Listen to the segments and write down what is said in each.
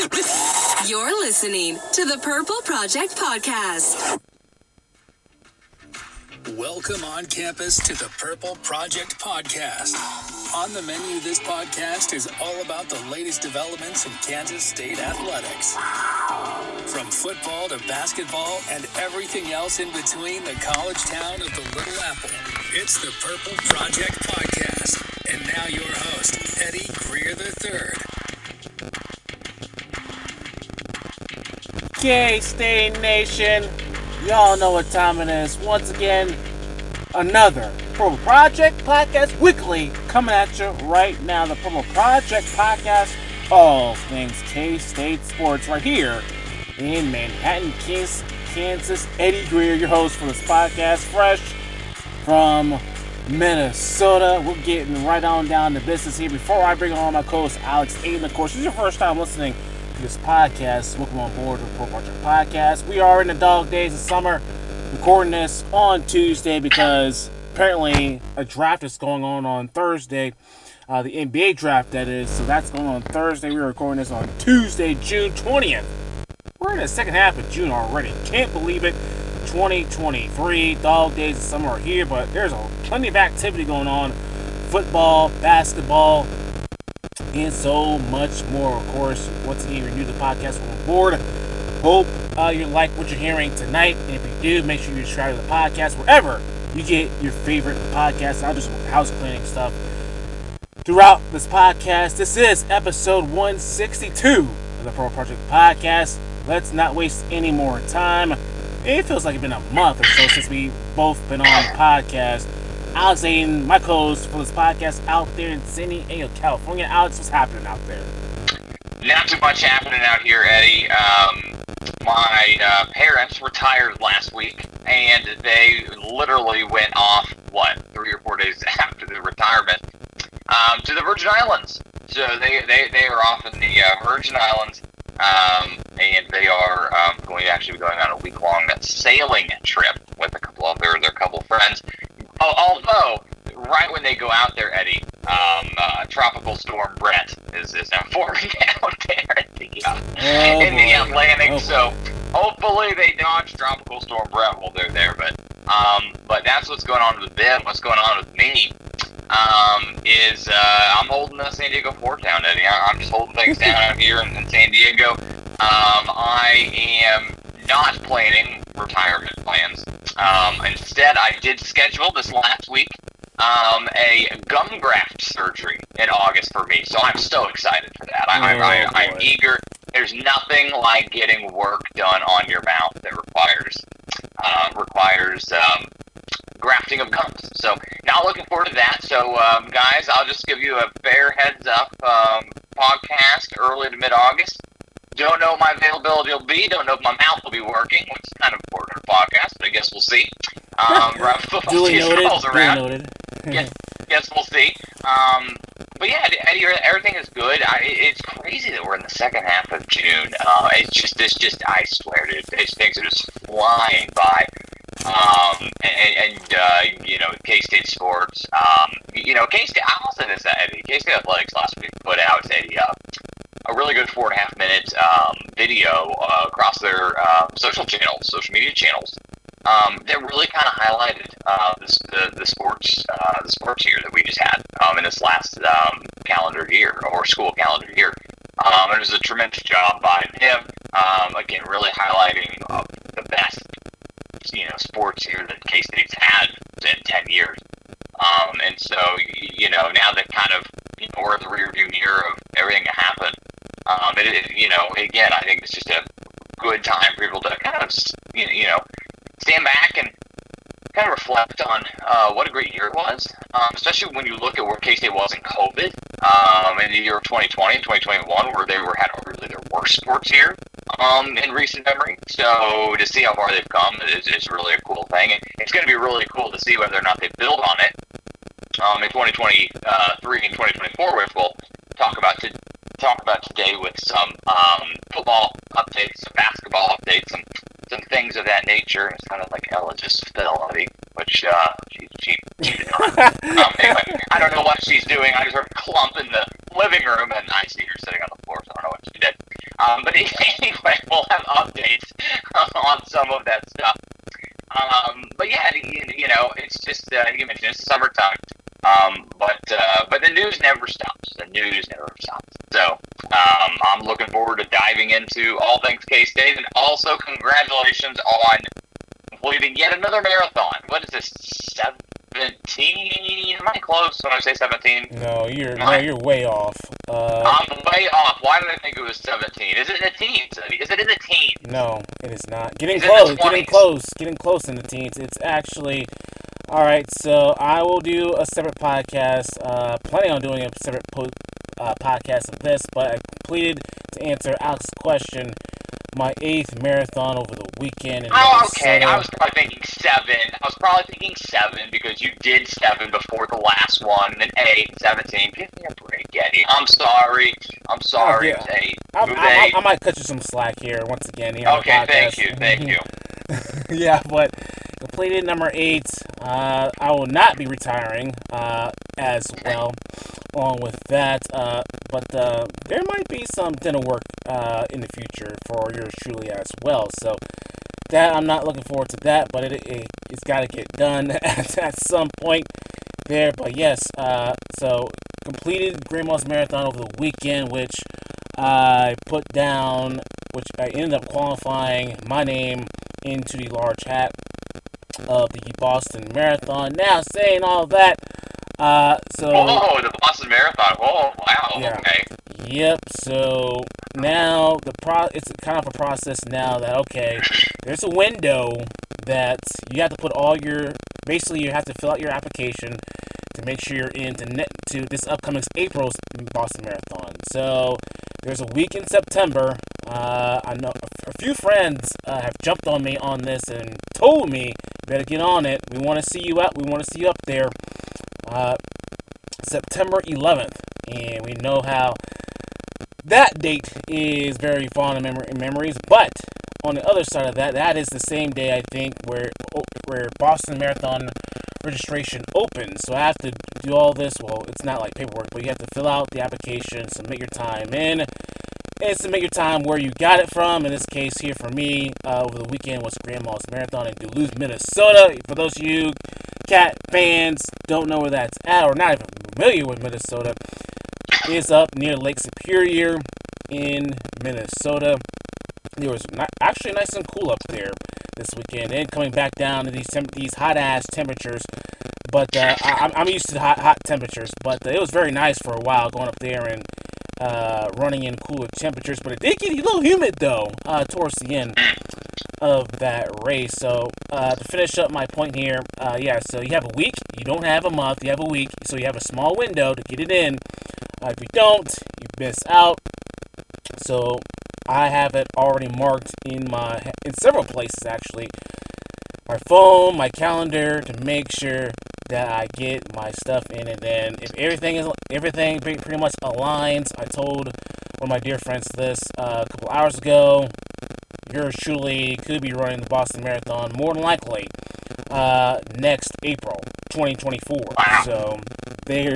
You're listening to the Purple Project Podcast. Welcome on campus to the Purple Project Podcast. On the menu, this podcast is all about the latest developments in Kansas State athletics. From football to basketball and everything else in between the college town of the Little Apple. It's the Purple Project Podcast. And now your host, Eddie Greer III. K-State Nation, y'all know what time it is. Once again, another Purple Project Podcast Weekly coming at you right now. The Purple Project Podcast, all things K-State sports right here in Manhattan, Kansas. Eddie Greer, your host for this podcast, fresh from Minnesota. We're getting right on down to business here. Before I bring on my co-host, Alex Aiden, of course, this is your first time listening to this podcast, welcome on board to the Purple Project Podcast. We are in the dog days of summer, recording this on Tuesday because apparently a draft is going on Thursday. The NBA draft, that is. So that's going on Thursday. We're recording this on Tuesday, June 20th. We're in the second half of June already. Can't believe it. 2023, dog days of summer are here, but there's plenty of activity going on. Football, basketball, and so much more. Of course, once again, you're new to the podcast, we're on board. Hope you like what you're hearing tonight. And if you do, make sure you subscribe to the podcast wherever you get your favorite podcasts. I'll do some house cleaning stuff throughout this podcast. This is episode 162 of the Purple Project Podcast. Let's not waste any more time. It feels like it's been a month or so since we've both been on the podcast. Alex Aiden, my co-host for this podcast, out there in San Diego, California. Alex, what's happening out there? Not too much happening out here, Eddie. My parents retired last week, and they literally went off, 3 or 4 days after the retirement, to the Virgin Islands. So they are off in the Virgin Islands, and they are going to actually be going on a week-long sailing trip with a couple of their couple friends. Although, right when they go out there, Eddie, Tropical Storm Brett is now forming out there in the Atlantic. So hopefully they dodge Tropical Storm Brett while they're there. But that's what's going on with them. What's going on with me is I'm holding the San Diego fort down, Eddie. I'm just holding things down out here in San Diego. I am not planning retirement plans. Instead, I did schedule this last week a gum graft surgery in August for me, so I'm so excited for that. I'm eager. There's nothing like getting work done on your mouth that requires grafting of gums. So now looking forward to that. So guys, I'll just give you a fair heads up. Podcast early to mid-August. Don't know what my availability will be. Don't know if my mouth will be working, which is kind of important for a podcast, but I guess we'll see. Duly noted. Guess we'll see. But yeah, Eddie, everything is good. It's crazy that we're in the second half of June. It's just I swear, dude, these things are just flying by. K-State sports. K-State. I also this Eddie. K-State athletics last week put out a really good 4.5 minute video across their social media channels. That really kind of highlighted the sports year that we just had in this last calendar year or school calendar year. It was a tremendous job by them. Again, really highlighting the best sports year that K-State's had in 10 years. And so now that kind of we're in the rearview mirror of everything that happened. Again, I think it's just a good time for people to kind of stand back and kind of reflect on what a great year it was, especially when you look at where K-State was in COVID in the year of 2020 and 2021, where they had really their worst sports year in recent memory. So to see how far they've come is really a cool thing. And it's going to be really cool to see whether or not they build on it in 2023 and 2024, which we'll talk about today with some football updates, some basketball updates, some things of that nature. It's kind of like Ella's fidelity, which she did not. Anyway, I don't know what she's doing. I just heard a clump in the living room, and I see her sitting on the floor, so I don't know what she did. But anyway, we'll have updates on some of that stuff. But yeah, it's just you mentioned it's summertime. But the news never stops. The news never stops. So I'm looking forward to diving into all things K-State, and also congratulations on completing yet another marathon. What is this? 17? Am I close when I say 17? No, you're way off. I'm way off. Why did I think it was 17? Is it in the teens? Is it in the teens? No, it is not. Getting Is it close. in the 20s? Getting close in the teens. It's actually. All right, so I will do a separate podcast. Planning on doing a separate podcast of this, but I completed, to answer Alex's question, my 8th marathon over the weekend. Oh, okay. I was probably thinking 7. Because you did 7 before the last one, and 8 and 17. Give me a break, Eddie. I'm sorry. Oh, yeah. It's 8. I might cut you some slack here once again. Here Okay, on the podcast. thank you. Yeah, but completed number 8. I will not be retiring as well. Along with that, but there might be some dental work in the future for yours truly as well. So that I'm not looking forward to that, but it's got to get done at some point there. But yes, so completed Grand Moss Marathon over the weekend, which I put down, which I ended up qualifying my name into the large hat of the Boston Marathon. Now, saying all that, so... Oh, the Boston Marathon. Oh, wow. Yeah. Okay. Yep, so now it's kind of a process now that, okay, there's a window that you have to put all your... Basically, you have to fill out your application to make sure you're into this upcoming April's Boston Marathon. So there's a week in September. I know a few friends have jumped on me on this and told me, better get on it. We want to see you out. We want to see you up there. September 11th, and we know how that date is very fond of memories. But on the other side of that, that is the same day, I think, where Boston Marathon registration opens. So I have to do all this. Well, it's not like paperwork, but you have to fill out the application, submit your time in, and submit your time where you got it from. In this case here for me, over the weekend was Grand Moss Marathon in Duluth, Minnesota. For those of you cat fans don't know where that's at, or not even familiar with Minnesota, it's up near Lake Superior in Minnesota. It was actually nice and cool up there this weekend, and coming back down to these hot ass temperatures. But I'm used to hot temperatures, but it was very nice for a while going up there and running in cooler temperatures. But it did get a little humid though towards the end of that race. So to finish up my point here, so you have a week. You don't have a month. You have a week. So you have a small window to get it in. If you don't, you miss out. So I have it already marked in several places actually. My phone, my calendar, to make sure that I get my stuff in, and then if everything pretty much aligns. I told one of my dear friends this a couple hours ago. Yours truly could be running the Boston Marathon more than likely next April 2024. So there's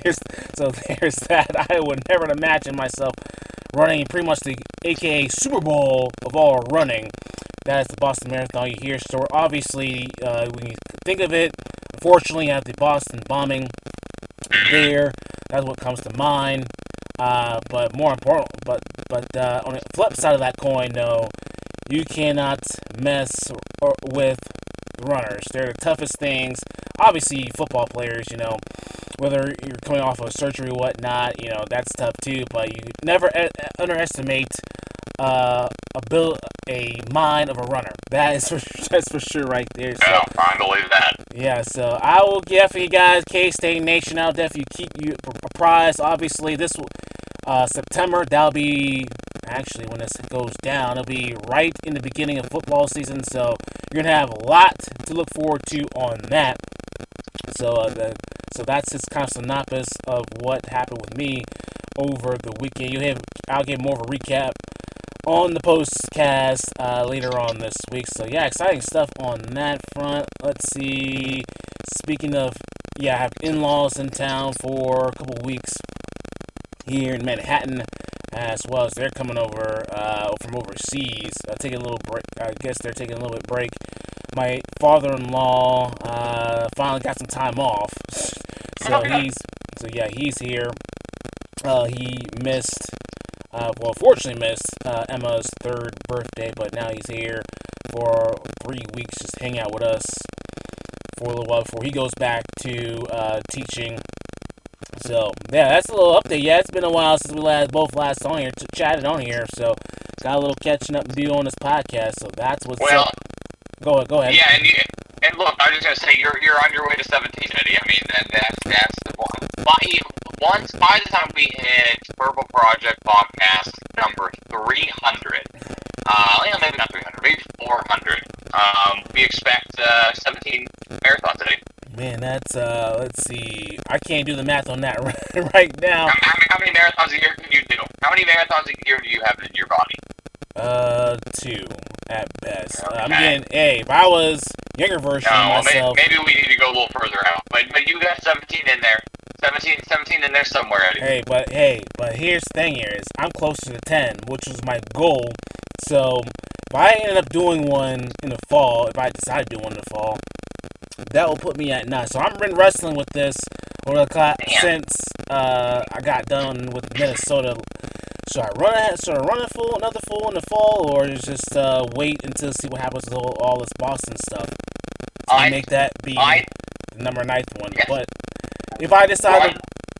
that. I would never imagine myself running pretty much the AKA Super Bowl of all running. That is the Boston Marathon. You hear story. Obviously, when you think of it, unfortunately, you have the Boston bombing there. That's what comes to mind. But more important, but on the flip side of that coin, though, you cannot mess with runners. They're the toughest things. Obviously, football players, whether you're coming off of surgery or whatnot, that's tough too. But you never underestimate a mind of a runner. That's for sure right there. So, Yeah, I believe that. yeah, so I will definitely, guys, K-State Nation, I'll definitely keep you apprised. Obviously, this September, that'll be, actually, when this goes down, it'll be right in the beginning of football season, so you're going to have a lot to look forward to on that. So that's just kind of synopsis of what happened with me over the weekend. I'll give more of a recap on the postcast later on this week. So yeah, exciting stuff on that front. Let's see. Speaking of, I have in-laws in town for a couple weeks here in Manhattan as well as they're coming over from overseas, taking a little break. I guess they're taking a little bit break. My father-in-law finally got some time off, so he's here. He missed, fortunately missed Emma's 3rd birthday, but now he's here for 3 weeks, just hang out with us for a little while before he goes back to teaching. So, yeah, that's a little update. Yeah, it's been a while since we both last on here, chatted on here, so got a little catching up to do on this podcast, so that's what's up. Go ahead. Yeah, and look, I was just gonna say you're on your way to 17, Eddie. I mean, that's the one. By the time we hit Purple Project Podcast number 300, maybe not 300, maybe 400. We expect 17 marathons today. Man, that's let's see. I can't do the math on that right now. How many marathons a year can you do? How many marathons a year do you have in your body? 2 at best. Okay. I'm getting if I was younger version of myself. Maybe we need to go a little further out. But you got 17 in there. 17 in there somewhere, Eddie. But here's the thing here is I'm closer to 10, which was my goal. So if I ended up doing one in the fall, if I decide to do one in the fall, that will put me at 9. So I've been wrestling with this since I got done with Minnesota. Should I run another full in the fall, or just wait until see what happens with all this Boston stuff? So make that be the number 9th one. Yes. But if I decide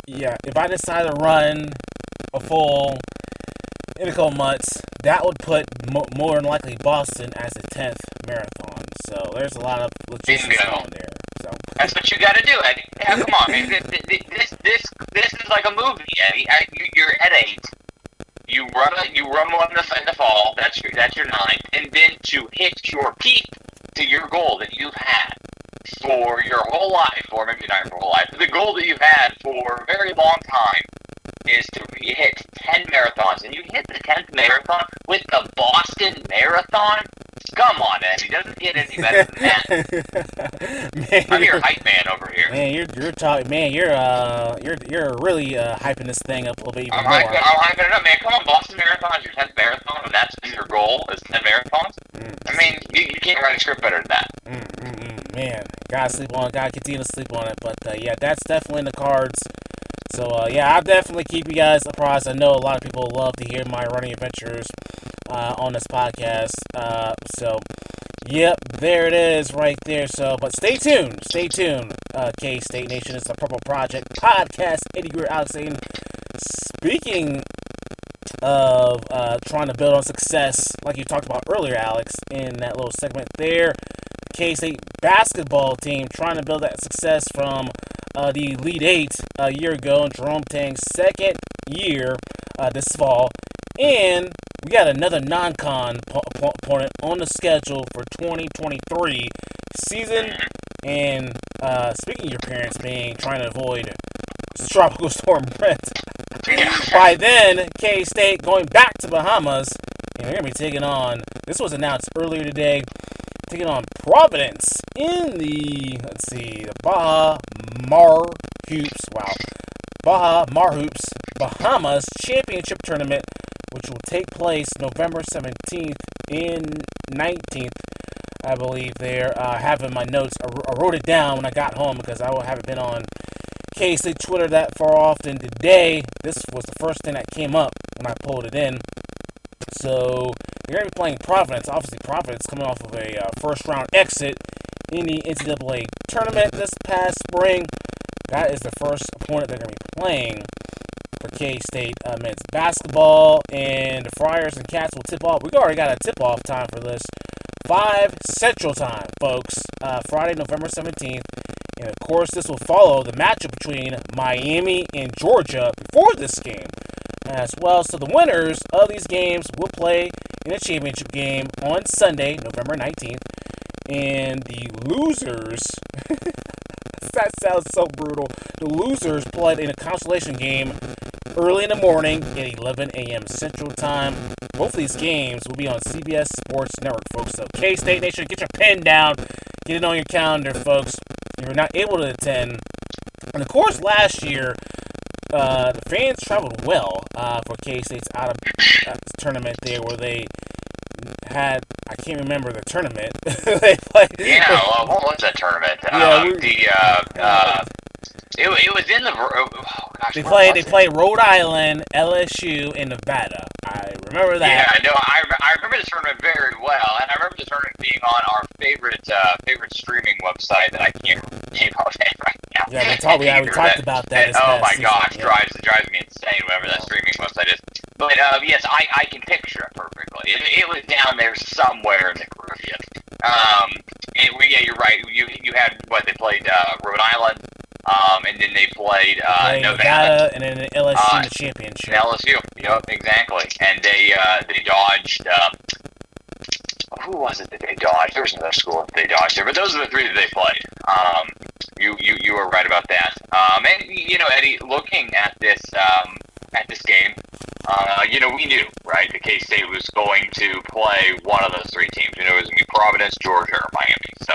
to run a full in a couple months, that would put more than likely Boston as the 10th marathon. So there's a lot of logistics on there. So that's what you got to do, Eddie. Yeah, come on, man. This is like a movie, Eddie. You're at 8. You run one in the fall. That's your 9th, and then to hit your peak to your goal that you've had for your whole life, or maybe not your whole life, but the goal that you've had for a very long time is to hit 10 marathons, and you hit the 10th marathon with the Boston Marathon. Come on, Eddie. Doesn't get any better than that. Man, I'm your hype man over here. Man, you're talking. Man, you're really hyping this thing up a little bit even more. I'm hyping it up, man. Come on, Boston Marathon is your 10th marathon, and that's your goal is 10 marathons. I mean, you can't write a script better than that. Man, gotta sleep on it. Gotta continue to sleep on it. But yeah, that's definitely in the cards. So I'll definitely keep you guys apprised. I know a lot of people love to hear my running adventures on this podcast. So, yep, there it is right there. So, but stay tuned. K-State Nation, it's the Purple Project Podcast. Eddie Greer, Alex Aiden. Speaking of trying to build on success, like you talked about earlier, Alex, in that little segment there, K-State basketball team trying to build that success from the Elite 8 a year ago in Jerome Tang's 2nd year this fall. And we got another non-con opponent on the schedule for 2023 season. And speaking of your parents trying to avoid Tropical Storm Brent, by then, K-State going back to Bahamas, and they're going to be taking on, this was announced earlier today, taking on Providence in the, the Baha Mar Hoops Bahamas Championship Tournament, which will take place November 17th and 19th, I believe there. I have in my notes, I wrote it down when I got home because I haven't been on K-State Twitter that far often. Today, this was the first thing that came up when I pulled it in. So, you're going to be playing Providence. Obviously, Providence coming off of a first-round exit in the NCAA tournament this past spring. That is the first opponent they're going to be playing for K-State men's basketball. And the Friars and Cats will tip off. We've already got a tip-off time for this. 5 Central Time, folks. Friday, November 17th. And, of course, this will follow the matchup between Miami and Georgia before this game as well. So the winners of these games will play in a championship game on Sunday, November 19th. And the losers, that sounds so brutal, the losers played in a consolation game early in the morning at 11 a.m. Central Time. Both of these games will be on CBS Sports Network, folks. So K-State Nation, get your pen down, get it on your calendar, folks. If you're not able to attend, and of course last year, the fans traveled well for K-State's out of tournament there, where they had, I can't remember the tournament. They played. Yeah, what was that tournament? It was in the. Oh gosh, They played Rhode Island, LSU, and Nevada. I remember that. Yeah, no, I remember the tournament very well, and I remember the tournament being on our favorite streaming website that I can't name off right now. Yeah, we talked about that. And, oh my gosh, drives me insane whatever that streaming website is. But yes, I can picture it perfectly. It was down there somewhere in the Caribbean. Yeah, you're right. You had what they played Rhode Island. And then they played Nevada, and then LSU in the championship. LSU, yep, exactly. And they dodged. Who was it that they dodged? There was another school that they dodged there, but those are the three that they played. You were right about that. And Eddie, looking at this game, we knew, right, that K-State was going to play one of those three teams. It was going to be Providence, Georgia, or Miami. So,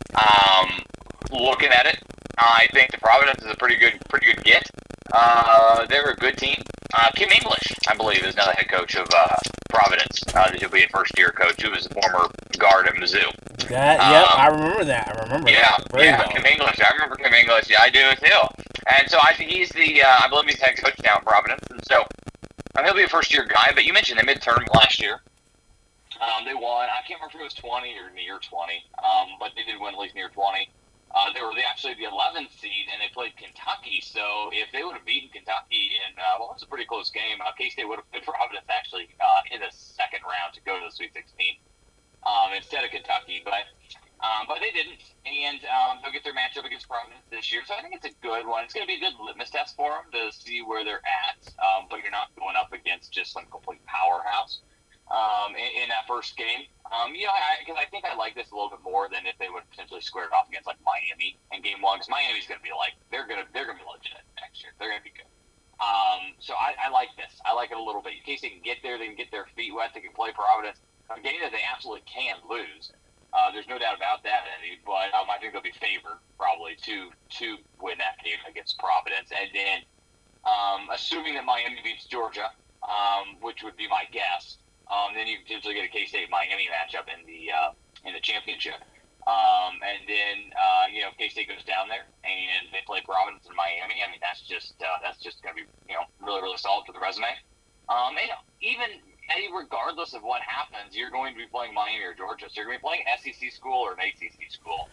looking at it, I think the Providence is a pretty good get. They're a good team. Kim English, I believe, is now the head coach of Providence. He'll be a first-year coach. Who was a former guard at Mizzou. I remember that. Very well. Kim English. I remember Kim English. Yeah, I do too. And so I think he's I believe he's head coach now at Providence. And so he'll be a first-year guy. But you mentioned they mid-tournament last year. They won. I can't remember if it was 20 or near 20. But they did win at least near 20. They were actually the 11th seed, and they played Kentucky. So if they would have beaten Kentucky in, it was a pretty close game, K-State would have put Providence actually in the second round to go to the Sweet 16 instead of Kentucky. But they didn't, and they'll get their matchup against Providence this year. So I think it's a good one. It's going to be a good litmus test for them to see where they're at, but you're not going up against just some complete powerhouse. In that first game, because I think I like this a little bit more than if they would potentially square it off against like Miami in game one, because Miami's going to be like they're going to be legit next year. They're going to be good. So I like this. I like it a little bit in case they can get there. They can get their feet wet. They can play Providence. A game that they absolutely can lose. There's no doubt about that, Eddie. But I think they'll be favored probably to win that game against Providence, and then assuming that Miami beats Georgia, which would be my guess. Then you potentially get a K-State Miami matchup in the championship, and then K-State goes down there and they play Providence and Miami. I mean that's just going to be really really solid for the resume. Even Eddie, regardless of what happens, you're going to be playing Miami or Georgia, so you're going to be playing an SEC school or an ACC school.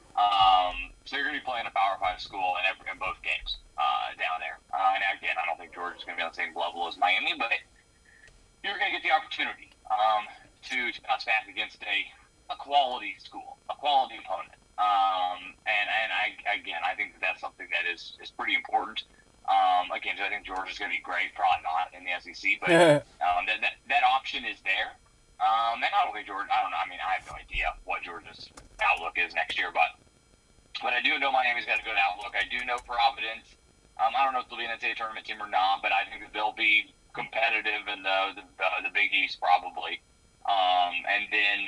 So you're going to be playing a Power 5 school in both games down there. And again, I don't think Georgia's going to be on the same level as Miami, but you're going to get the opportunity to bounce back against a quality school, a quality opponent. And I think that's something that is pretty important. Again, I think Georgia's going to be great, probably not in the SEC, but that option is there. And not only Georgia, I don't know. I mean, I have no idea what Georgia's outlook is next year, but I do know Miami's got a good outlook. I do know Providence. I don't know if they'll be an NCAA tournament team or not, but I think that they'll be competitive in the Big East probably. And then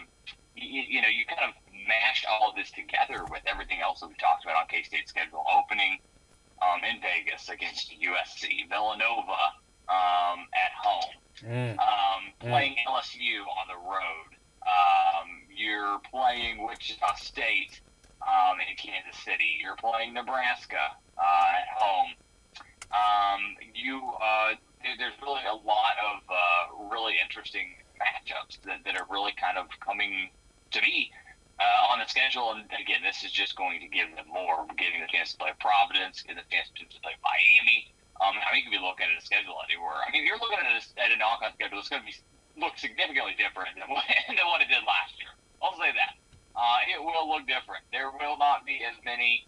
you kind of mash all of this together with everything else that we talked about on K-State's schedule opening in Vegas against USC, Villanova at home, playing LSU on the road. You're playing Wichita State in Kansas City. You're playing Nebraska at home. There's really a lot of really interesting matchups that are really kind of coming to be on the schedule. And again, this is just going to give them more. Getting the chance to play Providence, getting the chance to play Miami. You could be looking at a schedule anywhere. I mean, you're looking at a knock-on schedule. It's going to look significantly different than what it did last year. I'll say that. It will look different. There will not be as many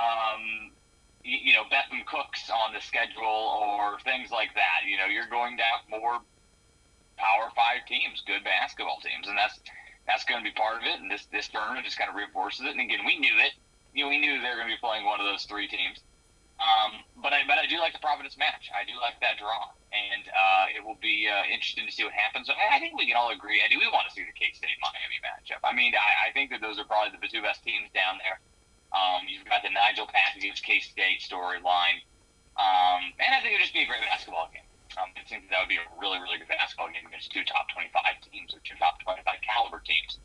Betham Cooks on the schedule or things like that. You're going to have more Power 5 teams, good basketball teams, and that's going to be part of it. And this tournament just kind of reinforces it. And again, we knew it. We knew they were going to be playing one of those three teams. But I do like the Providence match. I do like that draw, and it will be interesting to see what happens. I think we can all agree, Eddie, we want to see the K-State Miami matchup. I mean, I think that those are probably the two best teams down there. You've got the Nigel Package K-State storyline. And I think it would just be a great basketball game. I think that would be a really, really good basketball game against two top 25 teams or two top 25 caliber teams.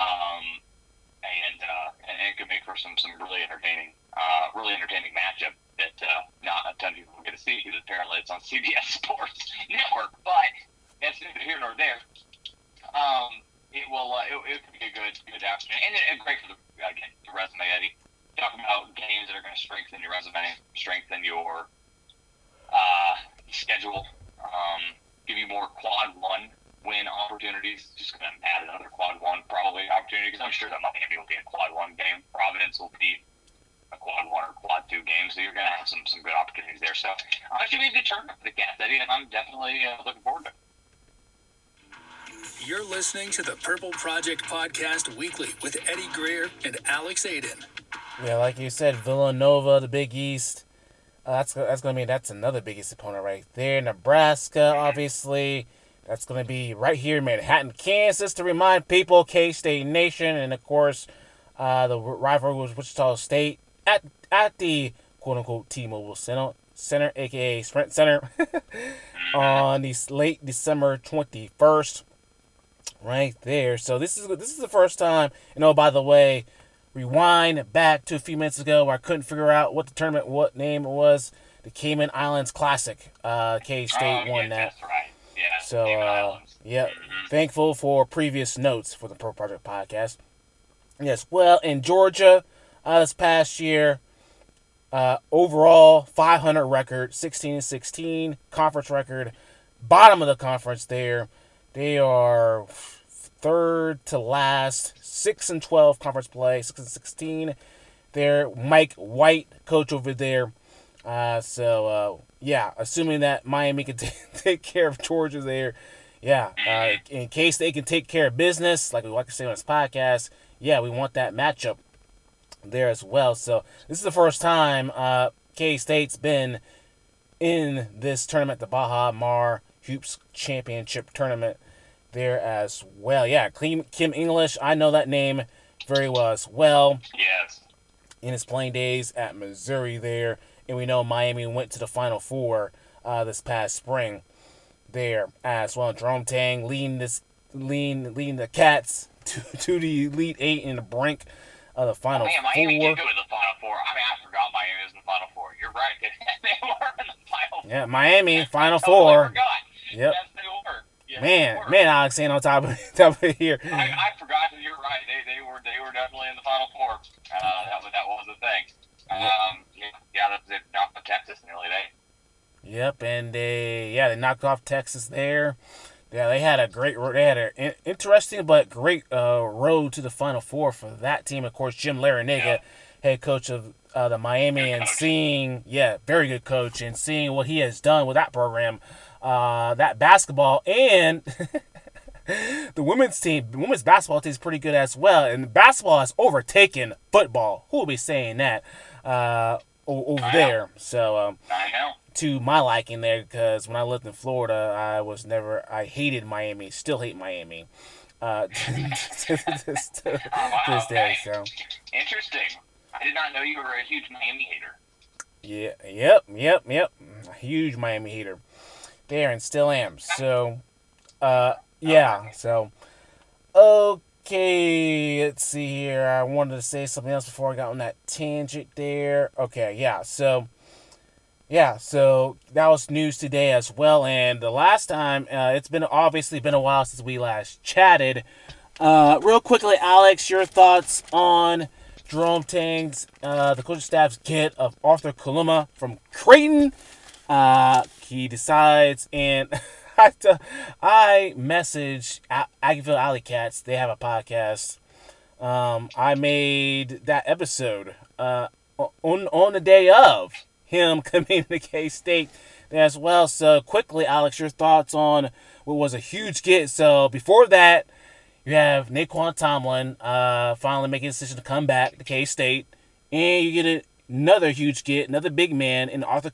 And it could make for some really entertaining matchup that not a ton of people get to see because apparently it's on CBS Sports Network. But that's neither here nor there. It could be a good afternoon and great for the resume, Eddie. Talking about games that are going to strengthen your resume, strengthen your schedule, give you more quad one win opportunities. Just going to add another quad one probably opportunity because I'm sure that Miami will be a quad one game. Providence will be a quad one or quad two game, so you're going to have some good opportunities there. So it should be a good tournament for the Cats, Eddie, and I'm definitely looking forward to it. You're listening to the Purple Project Podcast Weekly with Eddie Greer and Alex Aiden. Yeah, like you said, Villanova, the Big East. That's another Big East opponent right there. Nebraska, obviously. That's going to be right here in Manhattan, Kansas, to remind people, K-State Nation, and of course, the rivalry was Wichita State at the quote-unquote T-Mobile Center, aka Sprint Center, on the late December 21st, right there. So this is the first time. By the way, rewind back to a few minutes ago where I couldn't figure out what name it was. The Cayman Islands Classic. K-State won that. That's right. Yeah. So, thankful for previous notes for the Pro Project Podcast. Yes, well, in Georgia, this past year, overall 500 record, 16-16 conference record, bottom of the conference there. They are third to last, 6-12 conference play, 6-16. There, Mike White, coach over there. Assuming that Miami can take care of Georgia there, in case they can take care of business, like we like to say on this podcast, we want that matchup there as well. So this is the first time K-State's been in this tournament, the Baha Mar Hoops Championship Tournament there as well. Yeah, Kim English, I know that name very well as well. Yes. In his playing days at Missouri there. And we know Miami went to the Final Four this past spring there as well. Jerome Tang leading the Cats to the Elite Eight in the brink of the Final Four. Miami did go to the Final Four. I forgot Miami was in the Final Four. You're right. They were in the Final Four. Yeah, Miami, Final I Four. Forgot. Yep. Yes, they were. Yes, Man, Alex ain't on top of here. I forgot that you're right. They were definitely in the Final Four. That was the thing. They knocked off Texas in the early day. Yep, and they knocked off Texas there. Yeah, they had an interesting but great road to the Final Four for that team. Of course, Jim Larrañaga, head coach of the Miami, and seeing, very good coach, and seeing what he has done with that program, that basketball, and the women's basketball team is pretty good as well. And basketball has overtaken football. Who will be saying that over there? So, I know. To my liking there, because when I lived in Florida, I hated Miami, still hate Miami to this day. So interesting. I did not know you were a huge Miami hater. Yep. A huge Miami hater there, and still am. So, So, okay, let's see here. I wanted to say something else before I got on that tangent there. Okay, so that was news today as well. And the last time, it's obviously been a while since we last chatted. Real quickly, Alex, your thoughts on Jerome Tang's, the coaching staff's get of Arthur Kaluma from Creighton. He decides, and I messaged Aggieville Alley Cats. They have a podcast. I made that episode on the day of him coming to K-State as well. So quickly, Alex, your thoughts on what was a huge get. So before that, you have Naquan Tomlin finally making a decision to come back to K-State, and you get another huge get, another big man in Arthur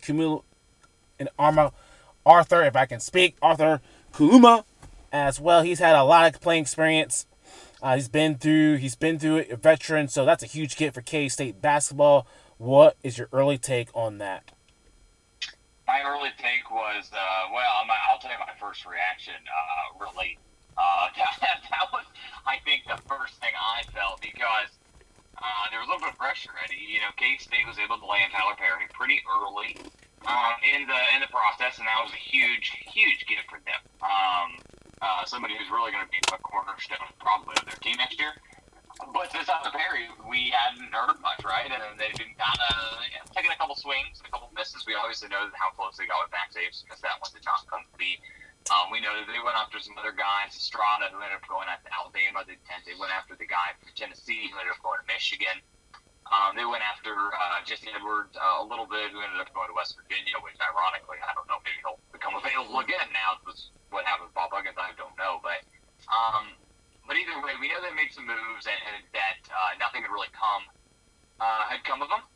Kaluma as well. He's had a lot of playing experience. He's been through it, a veteran, so that's a huge get for K-State basketball. What is your early take on that? My early take was, I'll tell you my first reaction. Really, that was, I think, the first thing I felt because there was a little bit of pressure. Eddie, K-State was able to land Tyler Perry pretty early in the process, and that was a huge gift for them. Somebody who's really going to be a cornerstone probably of their team next year. But since Tyler Perry, we hadn't heard much, right? And they've been kind of taking a couple swings, a couple misses. We obviously know how close they got with Max Aves, missed that one to John Cumby. We know that they went after some other guys, Estrada, who ended up going after Alabama. They went after the guy from Tennessee, who ended up going to Michigan. They went after Jesse Edwards a little bit, who ended up going to West Virginia, which ironically, I don't know, maybe he'll become available again now. What happened with Bob Huggins, I don't know. But either way, we know they made some moves and that nothing had really come of them.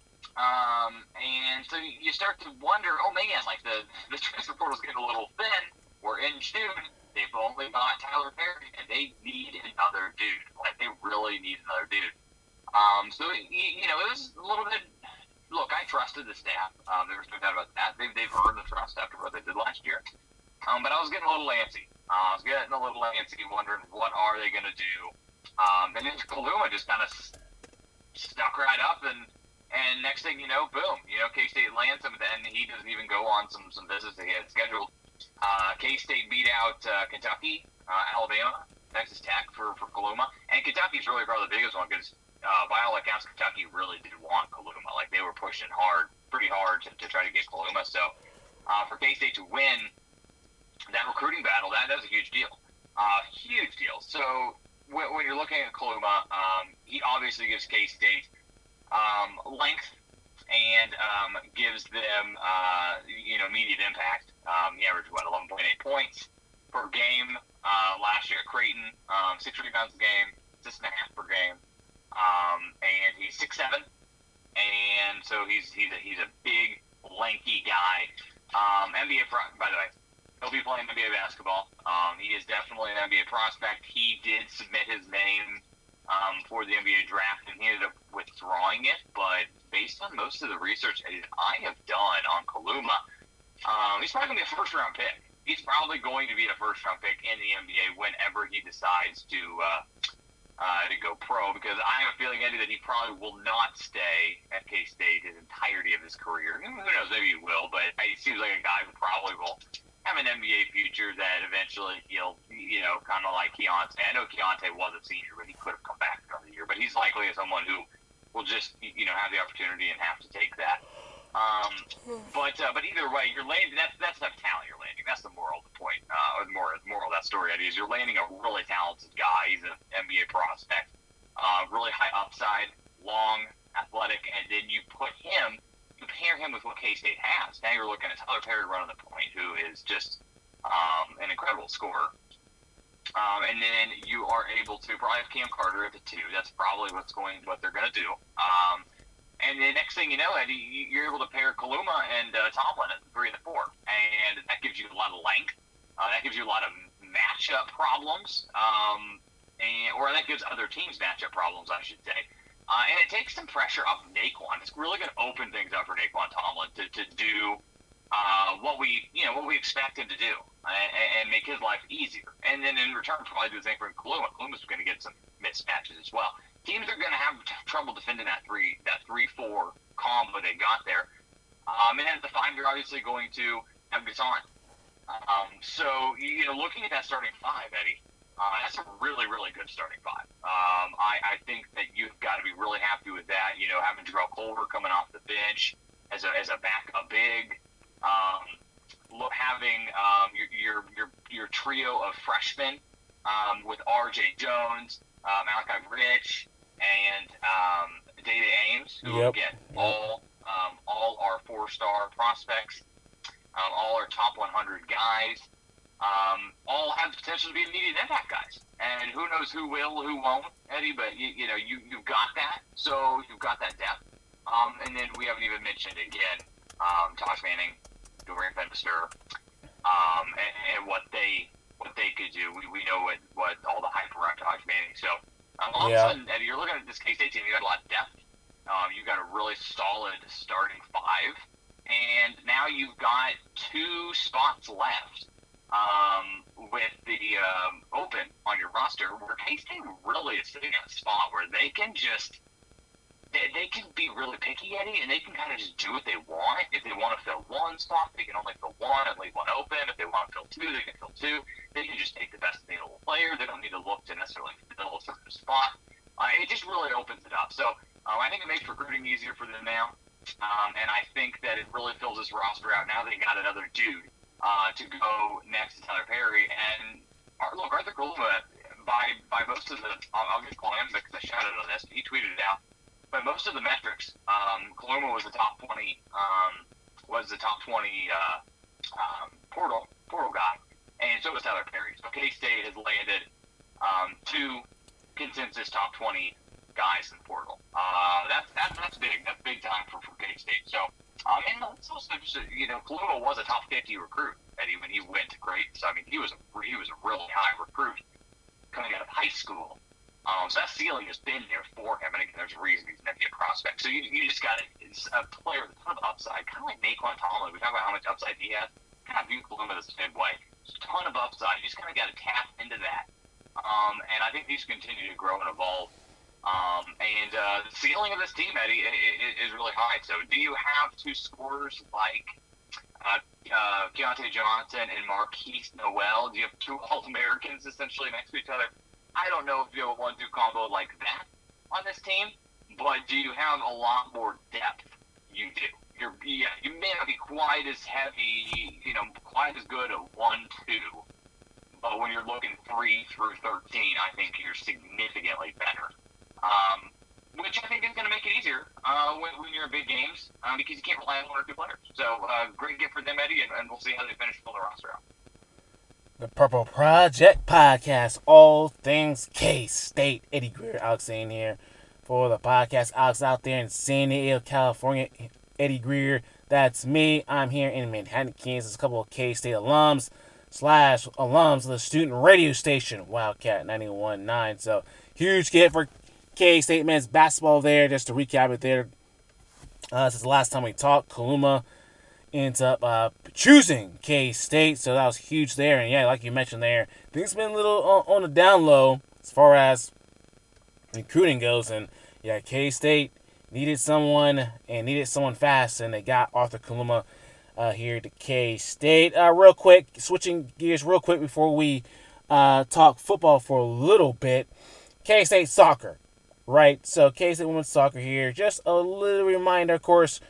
And so you start to wonder, oh man, like the transfer portal's getting a little thin. We're in June. They've only got Tyler Perry, and they need another dude. Like, they really need another dude. So, it was a little bit... Look, I trusted the staff. There was no doubt about that. They've earned the trust after what they did last year. But I was getting a little antsy. Wondering what are they going to do. And then Kaluma just kind of stuck right up, and next thing you know, boom. K-State lands him, and he doesn't even go on some visits that he had scheduled. K-State beat out Kentucky, Alabama, Texas Tech for Kaluma. And Kentucky's really probably the biggest one because by all accounts, Kentucky really did want Kaluma. Like, they were pushing pretty hard to try to get Kaluma. So for K-State to win that recruiting battle, that's a huge deal. Huge deal. So when you're looking at Kaluma, he obviously gives K-State length and gives them, immediate impact. He averaged, 11.8 points per game last year at Creighton, 6 rebounds a game, 6.5 per game, and he's 6'7", and so he's a big, lanky guy. NBA, by the way, he'll be playing NBA basketball. He is definitely an NBA prospect. He did submit his name for the NBA draft, and he ended up withdrawing it. But based on most of the research I have done on Kaluma, he's probably going to be a first-round pick. He's probably going to be a first-round pick in the NBA whenever he decides to go pro, because I have a feeling, Eddie, that he probably will not stay at K-State his entirety of his career. Who knows, maybe he will, but he seems like a guy who probably will have an NBA future that eventually he'll, kind of like Keontae. I know Keontae was a senior, but he could have come back another year. But he's likely someone who will just, have the opportunity and have to take that. But either way, you're landing. That's the talent you're landing. That's the moral of the point. Or the moral of that story, Eddie, is you're landing a really talented guy. He's an NBA prospect, really high upside, long, athletic, and then you pair him with what K-State has. Now you're looking at Tyler Perry running the point, who is just an incredible scorer. And then you are able to probably have Cam Carter at the 2. That's probably what they're going to do. And the next thing you know, Eddie, you're able to pair Kaluma and Tomlin at the 3 and the 4, and that gives you a lot of length. That gives you a lot of matchup problems, or that gives other teams matchup problems, I should say. And it takes some pressure off of Naquan. It's really going to open things up for Naquan Tomlin to do what we expect him to do, and make his life easier. And then in return, probably do the same for Kaluma. Kaluma's going to get some mismatches as well. Teams are going to have trouble defending that 3-4 combo they got there. And then at the 5, you're obviously going to have Gasson. So, looking at that starting 5, Eddie, that's a really, really good starting 5. I think that you've got to be really happy with that. Having Jarrell Culver coming off the bench as a backup big. Having your trio of freshmen with R.J. Jones, Malachi Rich, and Data Ames, who again all are 4-star prospects, all are top 100 guys, all have potential to be immediate impact guys. And who knows who will, who won't, Eddie? But you've got that, so you've got that depth. And then we haven't even mentioned again Tosh Manning, Dorian Fenster, and what they could do. We know what all the hype around Tosh Manning. So all of a sudden, Eddie, you're looking at this K-State team. You got a lot of depth. You got a really solid starting 5, and now you've got spots left with the open on your roster, where K-State really is sitting in a spot where they can just they can be really picky, Eddie, and they can kind of just do what they want. If they want to fill one spot, they can only fill one and leave one open. If they want to fill two, they can fill two. They can just take the best available player. They don't need to look to necessarily fill a certain spot. It just really opens it up. So I think it makes recruiting easier for them now. And I think that it really fills this roster out. Now they got another dude to go next to Tyler Perry. And look, Arthur Kaluma, by most of the, I'll give Kaluma because I shouted on this, he tweeted it out. By most of the metrics, Kaluma was the top 20, portal guy, and so was Tyler Perry. So K-State has landed two consensus top 20 guys in the portal. That's big. That's big time for K-State. So and it's also just Kaluma was a top 50 recruit, Eddie, when he went to Creighton. So I mean he was a really high recruit coming out of high school. So that ceiling has been there for him, and again, there's a reason he's going to be a prospect. So you just got a player with a ton of upside, kind of like Naquan Tomlin. We talk about how much upside he has. Kind of view Kaluma the same way. Just a ton of upside. You just kind of got to tap into that. And I think these continue to grow and evolve. And the ceiling of this team, Eddie, is really high. So do you have two scorers like Keontae Johnson and Marquise Noel? Do you have two All-Americans essentially next to each other? I don't know if you have a 1-2 combo like that on this team, but do you have a lot more depth? You do. You may not be quite as heavy, quite as good at 1-2, but when you're looking 3 through 13, I think you're significantly better. Which I think is going to make it easier when you're in big games because you can't rely on 1 or 2 players. So great gift for them, Eddie, and we'll see how they finish filling the roster out. The Purple Project Podcast, all things K-State. Eddie Greer, Alex Zane here for the podcast. Alex out there in San Diego, California. Eddie Greer, that's me. I'm here in Manhattan, Kansas. A couple of K-State alums of the student radio station, Wildcat 91.9. So, huge get for K-State men's basketball there. Just to recap it there, since the last time we talked, Kaluma ends up choosing K-State, so that was huge there. And yeah, like you mentioned there, things been a little on the down low as far as recruiting goes. And yeah, K-State needed someone fast, and they got Arthur Kaluma here to K-State. Real quick, switching gears real quick before we talk football for a little bit. K-State soccer, right? So K-State women's soccer here. Just a little reminder, of course,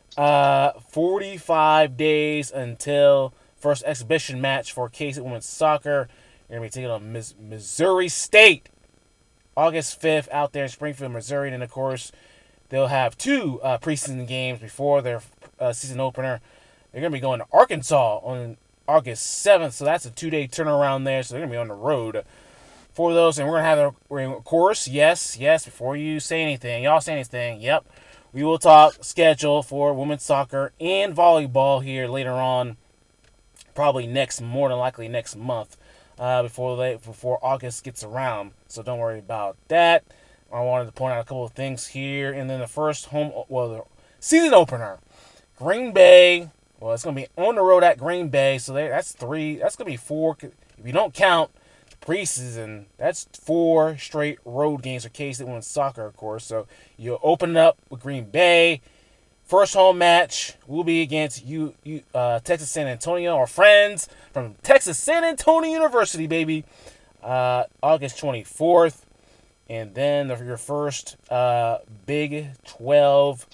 45 days until first exhibition match for K-State women's soccer. They're going to be taking on Missouri State August 5th out there in Springfield, Missouri. And, of course, they'll have 2 preseason games before their season opener. They're going to be going to Arkansas on August 7th, so that's a 2-day turnaround there. So they're going to be on the road for those. And we're going to have, of course, yes, before you say anything, yep. We will talk schedule for women's soccer and volleyball here later on, probably more than likely next month, before August gets around. So don't worry about that. I wanted to point out a couple of things here, and then the season opener, Green Bay. Well, it's going to be on the road at Green Bay, so that's 3. That's going to be 4. If you don't count preseason, that's 4 straight road games for K-State women's soccer, of course. So you open it up with Green Bay. First home match will be against Texas San Antonio, our friends from Texas San Antonio University, baby. August 24th. And then your first Big 12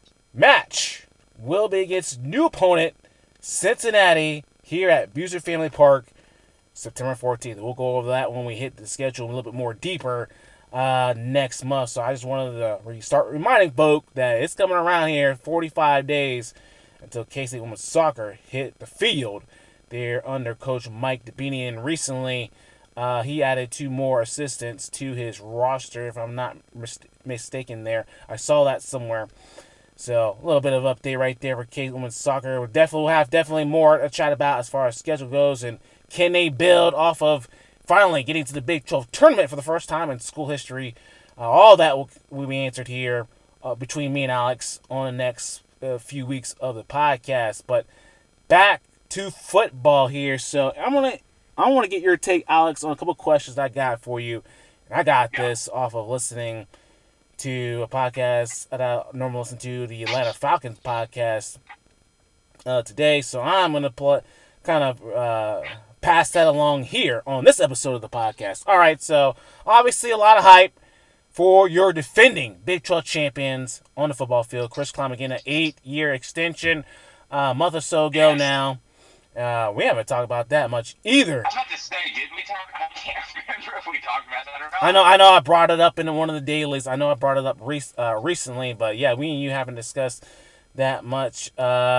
match will be against new opponent, Cincinnati, here at Buser Family Park, September 14th. We'll go over that when we hit the schedule a little bit more deeper next month. So I just wanted to start reminding folk that it's coming around here 45 days until K-State women's soccer hit the field. They're under Coach Mike DeBini, and recently he added 2 more assistants to his roster, if I'm not mistaken there. I saw that somewhere. So a little bit of update right there for K-State women's soccer. We'll have definitely more to chat about as far as schedule goes, and can they build off of finally getting to the Big 12 tournament for the first time in school history? All that will be answered here between me and Alex on the next few weeks of the podcast. But back to football here. So I want to get your take, Alex, on a couple questions I got for you. And I got this off of listening to a podcast that I normally listen to, the Atlanta Falcons podcast today. So I'm going to pass that along here on this episode of the podcast. All right, so obviously a lot of hype for your defending Big 12 champions on the football field. Chris Klieman getting an 8-year extension a month or so ago now. We haven't talked about that much either. I was about to say, did we talk? I can't remember if we talked about that or not. I know. I brought it up in one of the dailies. I know I brought it up recently, but yeah, we and you haven't discussed that much.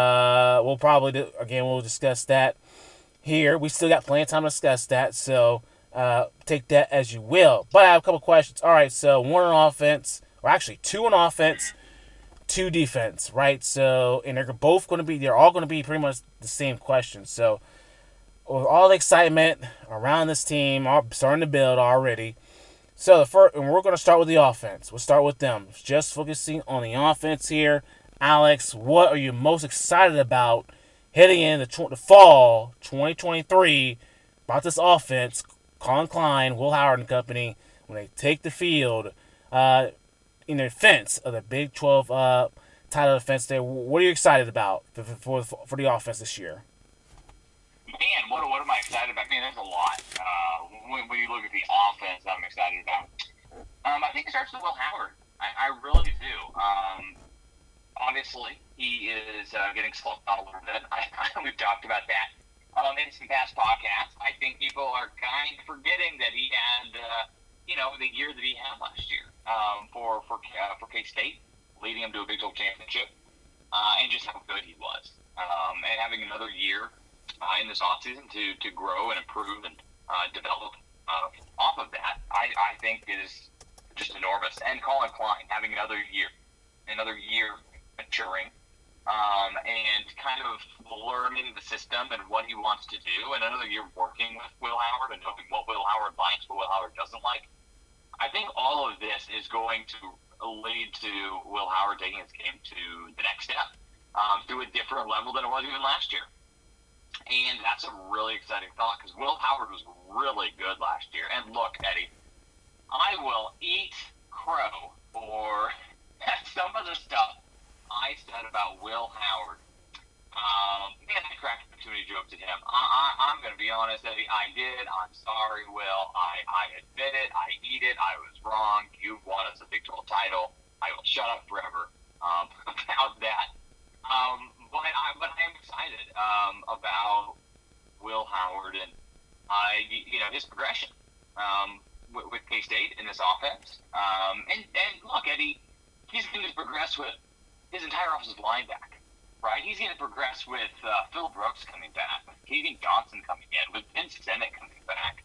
We'll discuss that here. We still got plenty of time to discuss that, so take that as you will. But I have a couple questions. All right, so one on offense, or actually two on offense, two defense, right? So, and they're all going to be pretty much the same question. So, with all the excitement around this team, starting to build already. So, and we're going to start with the offense. We'll start with them. Just focusing on the offense here. Alex, what are you most excited about heading into the fall 2023 about this offense? Colin Klein, Will Howard and company, when they take the field in the defense of the Big 12 title defense there. What are you excited about for the offense this year? Man, what am I excited about? Man, there's a lot. When you look at the offense, I'm excited about. I think it starts with Will Howard. I really do. Obviously, he is getting slowed down a little bit. We've talked about that in some past podcasts. I think people are kind of forgetting that he had, the year that he had last year for K-State, leading him to a Big 12 championship, and just how good he was. And having another year in this offseason to grow and improve and develop off of that, I think is just enormous. And Colin Klein having another year maturing and kind of learning the system and what he wants to do, and another year working with Will Howard and knowing what Will Howard likes, what Will Howard doesn't like. I think all of this is going to lead to Will Howard taking his game to the next step, to a different level than it was even last year. And that's a really exciting thought, because Will Howard was really good last year. And look, Eddie, I will eat crow for some of the stuff I said about Will Howard. Man, I cracked too many jokes at him. I'm going to be honest, Eddie. I did. I'm sorry, Will. I admit it. I eat it. I was wrong. You won us a Big 12 title. I will shut up forever about that. But I am excited about Will Howard and his progression with K-State in this offense. And look, Eddie, he's going to progress with his entire offensive line back, right? He's going to progress with Phil Brooks coming back, with Keegan Johnson coming in, with Vince Semick coming back.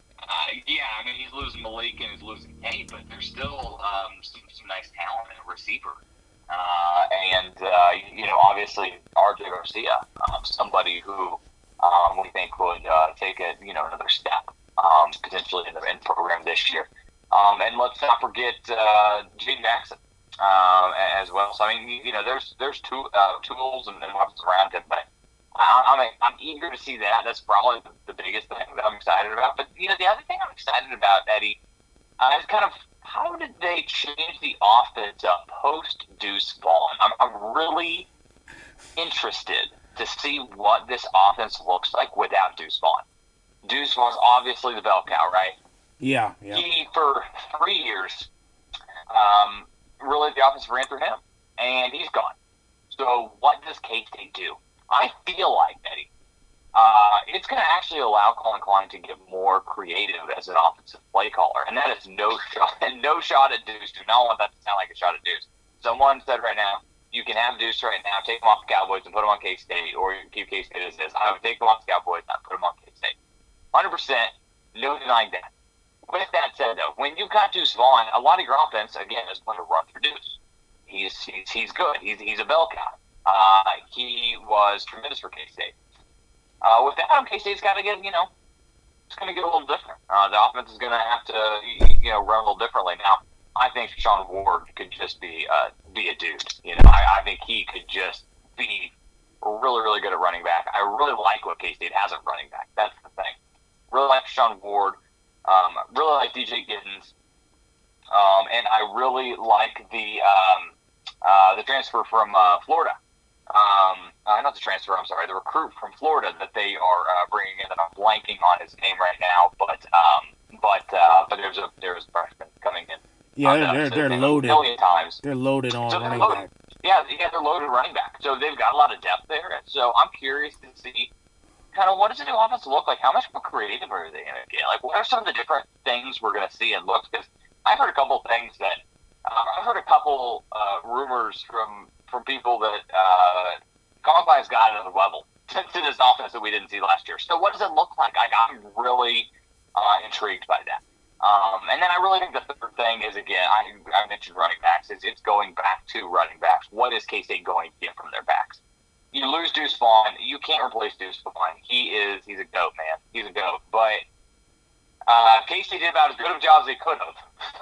He's losing Malik and he's losing Kenny, but there's still some nice talent in a receiver. Obviously RJ Garcia, somebody who we think would take another step potentially in the program this year. And let's not forget Jaden Jackson as well. So there's tools and weapons around him, but I'm eager to see that. That's probably the biggest thing that I'm excited about. But the other thing I'm excited about, Eddie, is kind of how did they change the offense up post Deuce Vaughn? I'm really interested to see what this offense looks like without Deuce Vaughn. Deuce Vaughn's obviously the bell cow, right? Yeah. He, for 3 years, really the offense ran through him, and he's gone. So what does K-State do? I feel like, Eddie, it's going to actually allow Colin Klein to get more creative as an offensive play caller, and that is no shot at Deuce. Do not want that to sound like a shot at Deuce. Someone said right now, you can have Deuce right now, take him off the Cowboys and put him on K-State, or you can keep K-State as is. I would take him off the Cowboys and put him on K-State. 100%, no denying that. With that said, though, when you've got Deuce Vaughn, a lot of your offense, again, is going to run through Deuce. He's good. He's a bell cow. He was tremendous for K-State. Without him, K-State's got to get, it's going to get a little different. The offense is going to have to, run a little differently. Now, I think Sean Ward could just be a dude. I think he could just be really, really good at running back. I really like what K-State has at running back. That's the thing. Really like Sean Ward. Really like DJ Giddens. And I really like the transfer from Florida. Not the transfer, I'm sorry, the recruit from Florida that they are bringing in. And I'm blanking on his name right now, but there's a freshman coming in. Yeah, they're loaded. A million times. They're loaded on running back. Yeah, they're loaded running back. So they've got a lot of depth there. And so I'm curious to see kind of what does the new offense look like? How much more creative are they going to get? Like, what are some of the different things we're going to see and look? Because I heard a couple of things that I've heard a couple rumors from people that Combine's got another level to this offense that we didn't see last year. So what does it look like? I'm really intrigued by that. And then I really think the third thing is, again, I mentioned running backs. It's going back to running backs. What is K-State going to get from their backs? You lose Deuce Vaughn. You can't replace Deuce Vaughn. He's a GOAT, man. He's a GOAT. But K-State did about as good of a job as they could have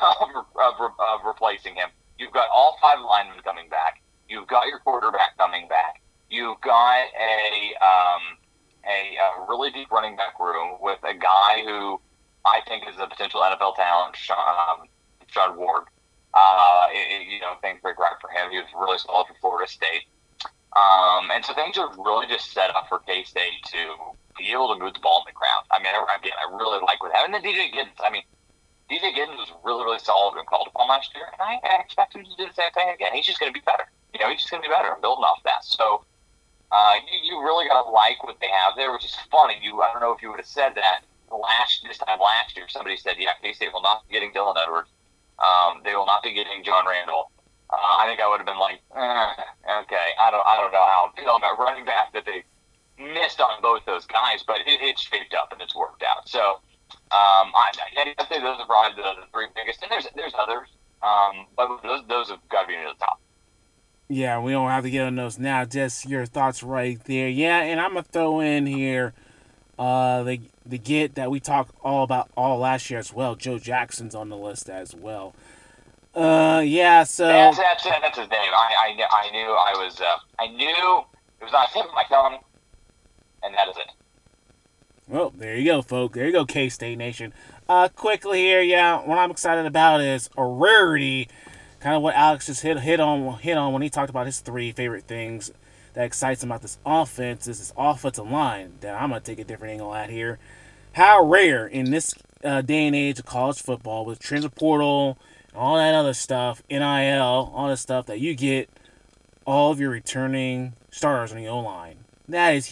of replacing him. You've got all 5 linemen coming back. You've got your quarterback coming back. You've got a really deep running back room with a guy who I think is a potential NFL talent, Sean Ward. Things break right for him. He was really solid for Florida State. And so things are really just set up for K-State to be able to move the ball in the ground. I mean, again, I really like what happened. And then DJ Giddens. I mean, DJ Giddens was really, really solid when called upon last year, and I expect him to do the same thing again. He's just going to be better. He's just going to be better. I'm building off that. So you really got to like what they have there, which is funny. I don't know if you would have said that this time last year. Somebody said, yeah, K-State will not be getting Dylan Edwards. They will not be getting John Randall. I think I would have been like, okay, I don't know how I'm feeling about running back that they missed on both those guys, but it's shaped up and it's worked out. So I'd say those are probably the 3 biggest, and there's others, but those have got to be near the top. Yeah, we don't have to get on those now. Just your thoughts right there. Yeah, and I'm gonna throw in here the get that we talked all about all last year as well. Joe Jackson's on the list as well. Yeah, so that's his name. I knew it was on the tip of my tongue, and that is it. Well, there you go, folks. There you go, K-State Nation. Quickly here, yeah, what I'm excited about is a rarity. Kind of what Alex just hit on when he talked about his 3 favorite things that excites him about this offense is this offensive line that I'm going to take a different angle at here. How rare in this day and age of college football with transfer portal, all that other stuff, NIL, all the stuff that you get all of your returning starters on the O-line. That is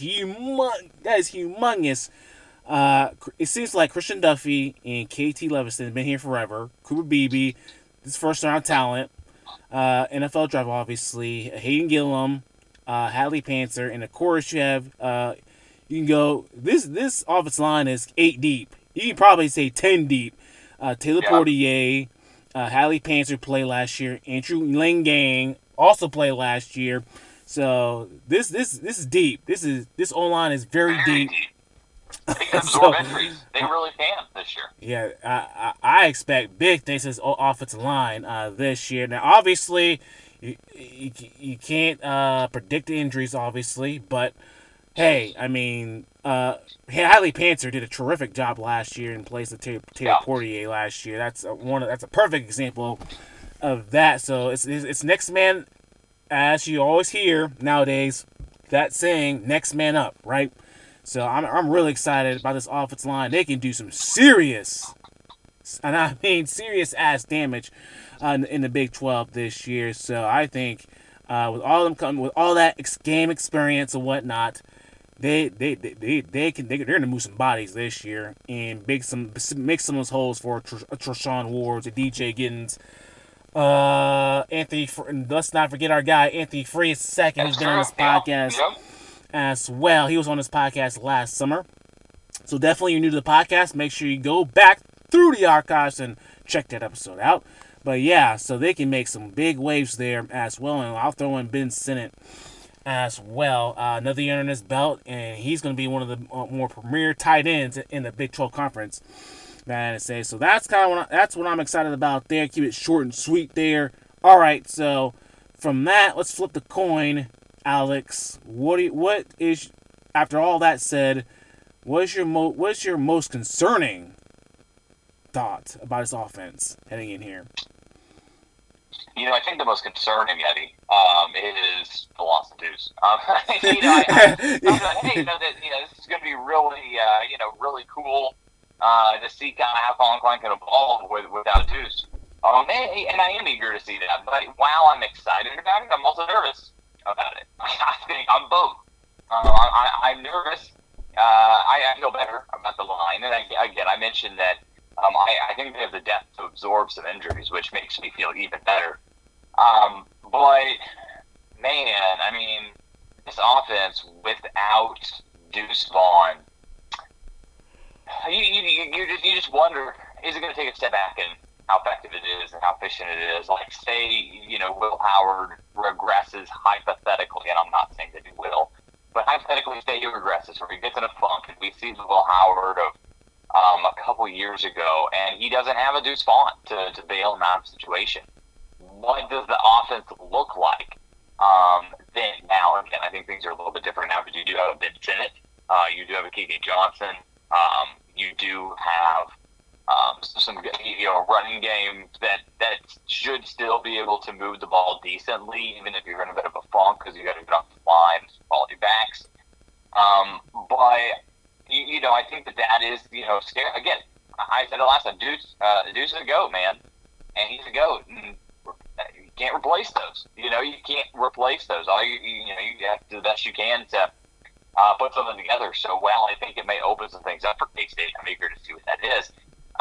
humongous. It seems like Christian Duffy and KT Leviston have been here forever. Cooper Beebe, this first-round talent. NFL draft, obviously. Hayden Gillum, Hadley Panther, and of course you have, you can go, this offensive line is 8 deep. You can probably say 10 deep. Taylor Portier, Hadley Panther played last year. Andrew Langang also played last year. So this is deep. This O-line is very deep. They can absorb injuries. They really can this year. Yeah, I expect big things as offensive line this year. Now, obviously, you can't predict the injuries, obviously, but hey, I mean, Hadley Panther did a terrific job last year in place of Taylor Portier last year. That's a perfect example of that. So it's next man, as you always hear nowadays, that saying, next man up, right? So I'm really excited about this offensive line. They can do some serious, and I mean serious ass damage in the Big 12 this year. So I think with all them coming, with all that game experience and whatnot, they're gonna move some bodies this year and make some of those holes for Treshaun Ward, to DJ Giddens, Anthony. Let's not forget our guy Anthony Free II, who's been on this podcast. As well. He was on this podcast last summer. So definitely, you're new to the podcast, make sure you go back through the archives and check that episode out. But yeah, so they can make some big waves there as well. And I'll throw in Ben Sinnott as well. Another year on his belt, and he's going to be one of the more premier tight ends in the Big 12 Conference. So that's kind of what I'm excited about there. Keep it short and sweet there. All right, so from that, let's flip the coin. Alex, what is, after all that said, what's your most concerning thought about his offense heading in here? I think the most concerning, Eddie, is the loss of Deuce. Hey, this is going to be really, really cool to see kind of how Colin Klein can evolve without Deuce. And I am eager to see that. But while I'm excited about it, I'm also nervous about it. I think I'm both. I'm nervous. I feel better about the line. And I mentioned that I think they have the depth to absorb some injuries, which makes me feel even better. But, man, I mean, this offense without Deuce Vaughn, you just wonder, is it going to take a step back in how effective it is and how efficient it is? Like, say, Will Howard regresses hypothetically, and I'm not saying that he will, but hypothetically, say he regresses or he gets in a funk, and we see the Will Howard of a couple years ago, and he doesn't have a Deuce Vaughn to bail him out of the situation. What does the offense look like then? Now, again, I think things are a little bit different now because you do have a Ben Sinnott. You do have a KK Johnson. You do have some running game that should still be able to move the ball decently, even if you're in a bit of a funk because you got to get off the line, quality backs. But I think that is scary. Again, I said it last time. Deuce is a GOAT, man, and he's a GOAT. And you can't replace those. You can't replace those. All you have to do the best you can to put something together. So, I think it may open some things up for K-State. I'm eager to see what that is.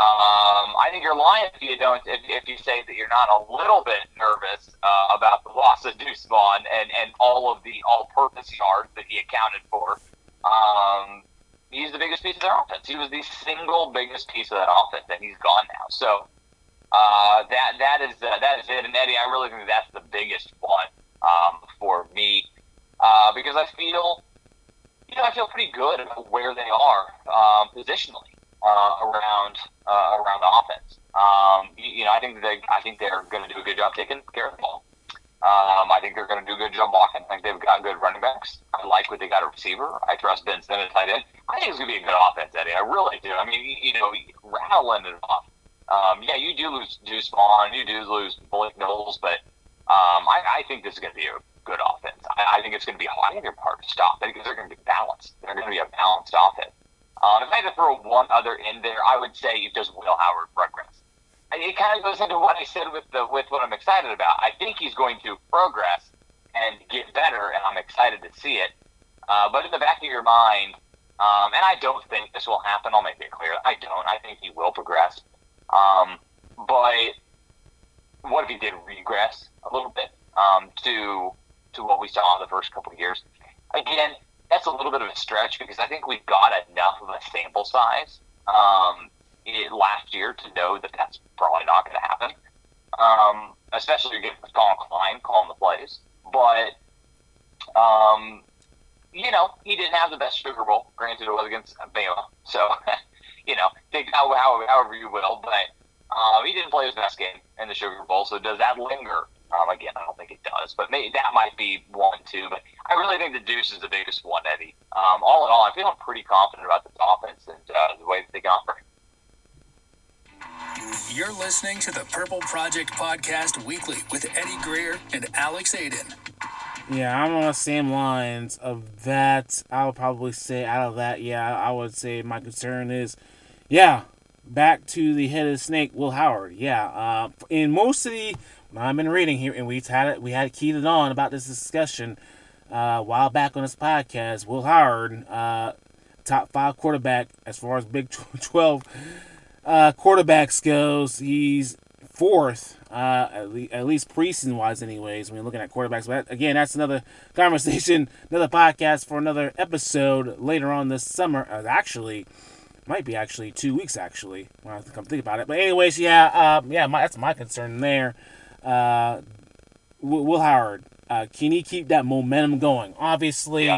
I think you're lying if you say that you're not a little bit nervous about the loss of Deuce Vaughn and all of the all-purpose yards that he accounted for. He's the biggest piece of their offense. He was the single biggest piece of that offense, and he's gone now. So that is it. And Eddie, I really think that's the biggest one for me because I feel pretty good about where they are positionally around the offense. I think they're going to do a good job taking care of the ball. I think they're going to do a good job blocking. I think they've got good running backs. I like what they got a receiver. I trust Ben Simmons tight end. I think it's going to be a good offense, Eddie. I really do. I mean, rattling it off. You do lose Deuce Vaughn. You do lose Blake Knowles, but I think this is going to be a good offense. I think it's going to be hard to stop because they're going to be balanced. They're going to be a balanced offense. If I had to throw one other in there, I would say does Will Howard progress? It kind of goes into what I said with what I'm excited about. I think he's going to progress and get better, and I'm excited to see it. But in the back of your mind, and I don't think this will happen. I'll make it clear. I don't. I think he will progress. But what if he did regress a little bit to what we saw in the first couple of years? Again, that's a little bit of a stretch because I think we've got enough of a sample size last year to know that that's probably not going to happen. Especially again with Colin Klein calling the plays. But he didn't have the best Sugar Bowl. Granted, it was against Bama, so take however you will. But he didn't play his best game in the Sugar Bowl. So does that linger? Again, I don't think it does, but maybe that might be one, too. But I really think the Deuce is the biggest one, Eddie. All in all, I'm feeling pretty confident about this offense and the way that they can operate. You're listening to the Purple Project Podcast Weekly with Eddie Greer and Alex Aiden. Yeah, I'm on the same lines of that. I would probably say out of that, I would say my concern is, back to the head of the snake, Will Howard. In most of the I've been reading here, and we had keyed it on about this discussion a while back on this podcast. Will Howard, top 5 quarterback as far as Big 12 quarterbacks goes. He's 4th, at least preseason wise, anyways. When you're looking at quarterbacks, but again, that's another conversation, another podcast for another episode later on this summer. Might be 2 weeks actually when I come think about it. But anyways, that's my concern there. Will Howard, can he keep that momentum going? Obviously,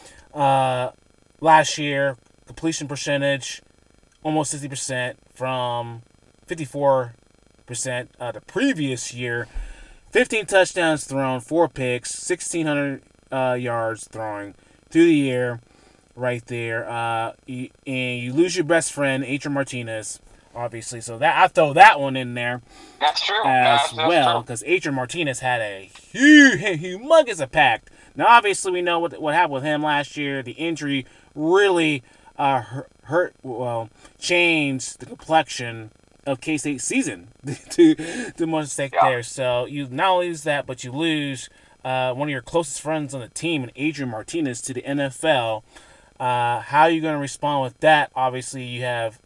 last year, completion percentage, almost 60% from 54% the previous year. 15 touchdowns thrown, 4 picks, 1,600 yards throwing through the air right there. And you lose your best friend, Adrian Martinez, obviously. So that I throw that one in there That's true. as well, because Adrian Martinez had a humongous impact. Now, obviously, we know what happened with him last year. The injury really changed the complexion of K-State's season to much stake there. So you not only lose that, but you lose one of your closest friends on the team, Adrian Martinez, to the NFL. How are you going to respond with that? Obviously, you have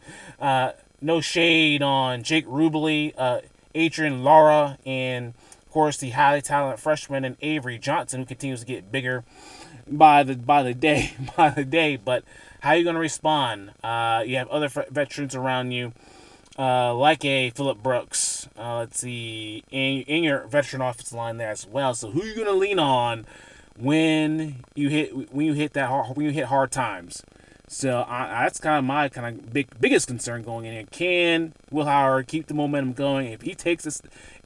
no shade on Jake Rubley, Adrian Lara, and of course the highly talented freshman and Avery Johnson, who continues to get bigger by the day. But how are you going to respond? You have other veterans around you, like a Phillip Brooks. Let's see, in your veteran offensive line there as well. So who are you going to lean on when you hit hard times? So that's kind of my biggest concern going in here. Can Will Howard keep the momentum going? If he takes a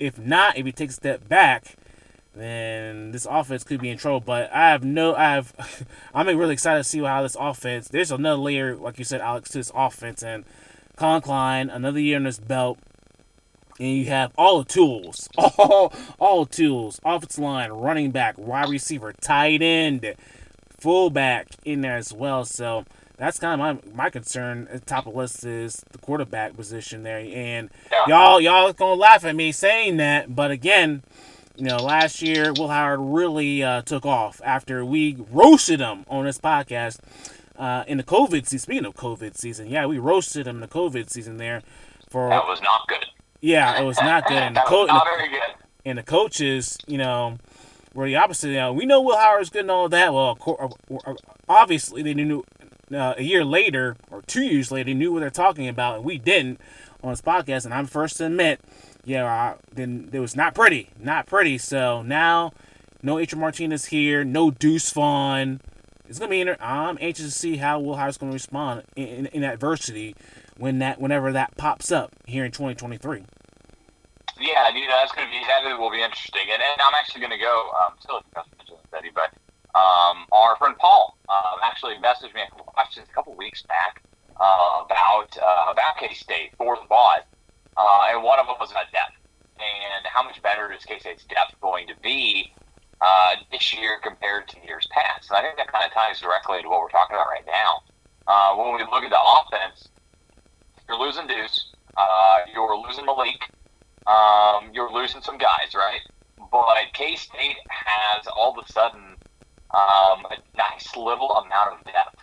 step back, then this offense could be in trouble. But I'm really excited to see how this offense. There's another layer, like you said, Alex, to this offense, and Colin Klein, another year in this belt, and you have all the tools, all tools, offensive line, running back, wide receiver, tight end, fullback in there as well. So that's kind of my concern. At the top of the list is the quarterback position there, and y'all gonna laugh at me saying that, but again, last year Will Howard really took off after we roasted him on this podcast in the COVID season. Speaking of COVID season, we roasted him in the COVID season there. That was not good. Yeah, it was not good. And that was not very good. And the coaches, were the opposite. We know Will Howard's good and all that. Well, obviously they knew a year later or 2 years later, they knew what they're talking about, and we didn't on this podcast. And I'm first to admit, then it was not pretty. So now, no Adrian Martinez here, no Deuce Vaughn. It's gonna be. I'm anxious to see how Will Howard's gonna respond in adversity whenever that pops up here in 2023. Yeah, that will be interesting. And I'm actually going to go, still if you guys mentioned this, Eddie, but our friend Paul actually messaged me a couple questions a couple weeks back about K-State for the pod. And one of them was about depth. And how much better is K-State's depth going to be this year compared to years past? And I think that kind of ties directly into what we're talking about right now. When we look at the offense, you're losing Deuce, you're losing Malik, you're losing some guys, right? But K-State has all of a sudden a nice little amount of depth.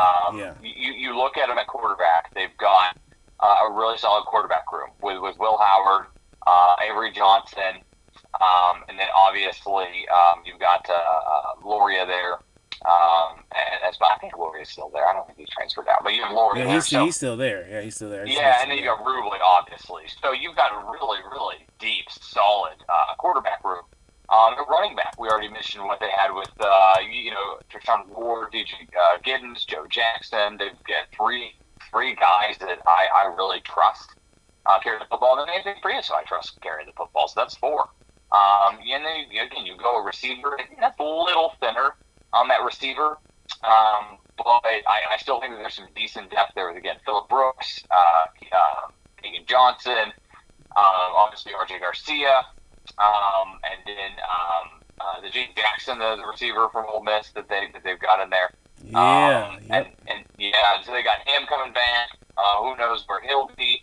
You look at them at quarterback, they've got a really solid quarterback room with Will Howard, Avery Johnson, and then obviously you've got Loria there. I think Loria's still there. I don't think he's transferred out, but you have Loria. He's still there. Yeah, he's still there. And then you got Rubley, obviously. So you've got a really, really deep, solid quarterback room. Running back, we already mentioned what they had with Trishawn Ward, DJ Giddens, Joe Jackson. They've got three guys that I really trust carrying the football, and then Anthony Prius, I trust carrying the football. So that's four. And then again, you go a receiver, and that's a little thinner on that receiver. But I still think that there's some decent depth there with, again, Phillip Brooks, Keegan Johnson, obviously R.J. Garcia, and then the J. Jackson, the receiver from Ole Miss that they've got in there. So they got him coming back. Who knows where he'll be?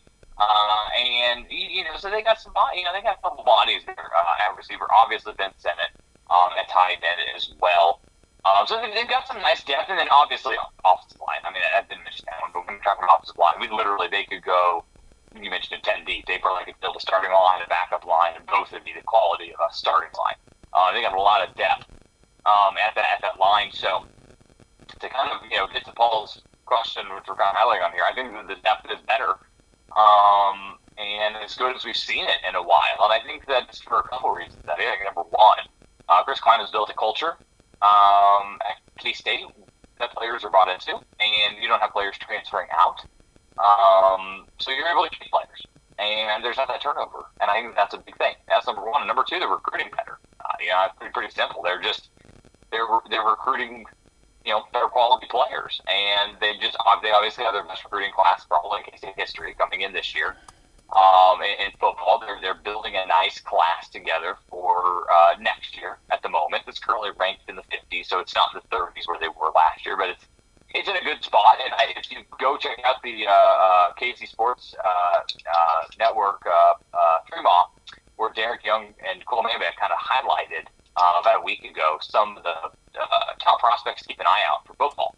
So they got some, they got a couple bodies there at receiver. Obviously, Ben Sennett at tight end as well. So they've got some nice depth, and then obviously offensive line. I mean, I didn't mention that one, but when we're talking about offensive line, they could go, you mentioned it, 10 deep. They probably could build a starting line and a backup line, and both would be the quality of a starting line. They got a lot of depth at that line. So to kind of, get to Paul's question, which we're kind of highlighting on here, I think that the depth is better and as good as we've seen it in a while. And I think that's for a couple of reasons. I think number one, Chris Klein has built a culture at K-State that players are brought into, and you don't have players transferring out. So you're able to keep players, and there's not that turnover. And I think that's a big thing. That's number one. And number two, the recruiting better. It's pretty simple. They're just they're recruiting, better quality players, and they obviously have their best recruiting class probably in K-State history coming in this year. In football, they're building a nice class together for next year. At the moment, it's currently ranked in the 50s, so it's not in the 30s where they were last year, but it's in a good spot. And if you go check out the KC Sports Network Fremont, where Derek Young and Cole Manbeck kind of highlighted about a week ago some of the top prospects to keep an eye out for football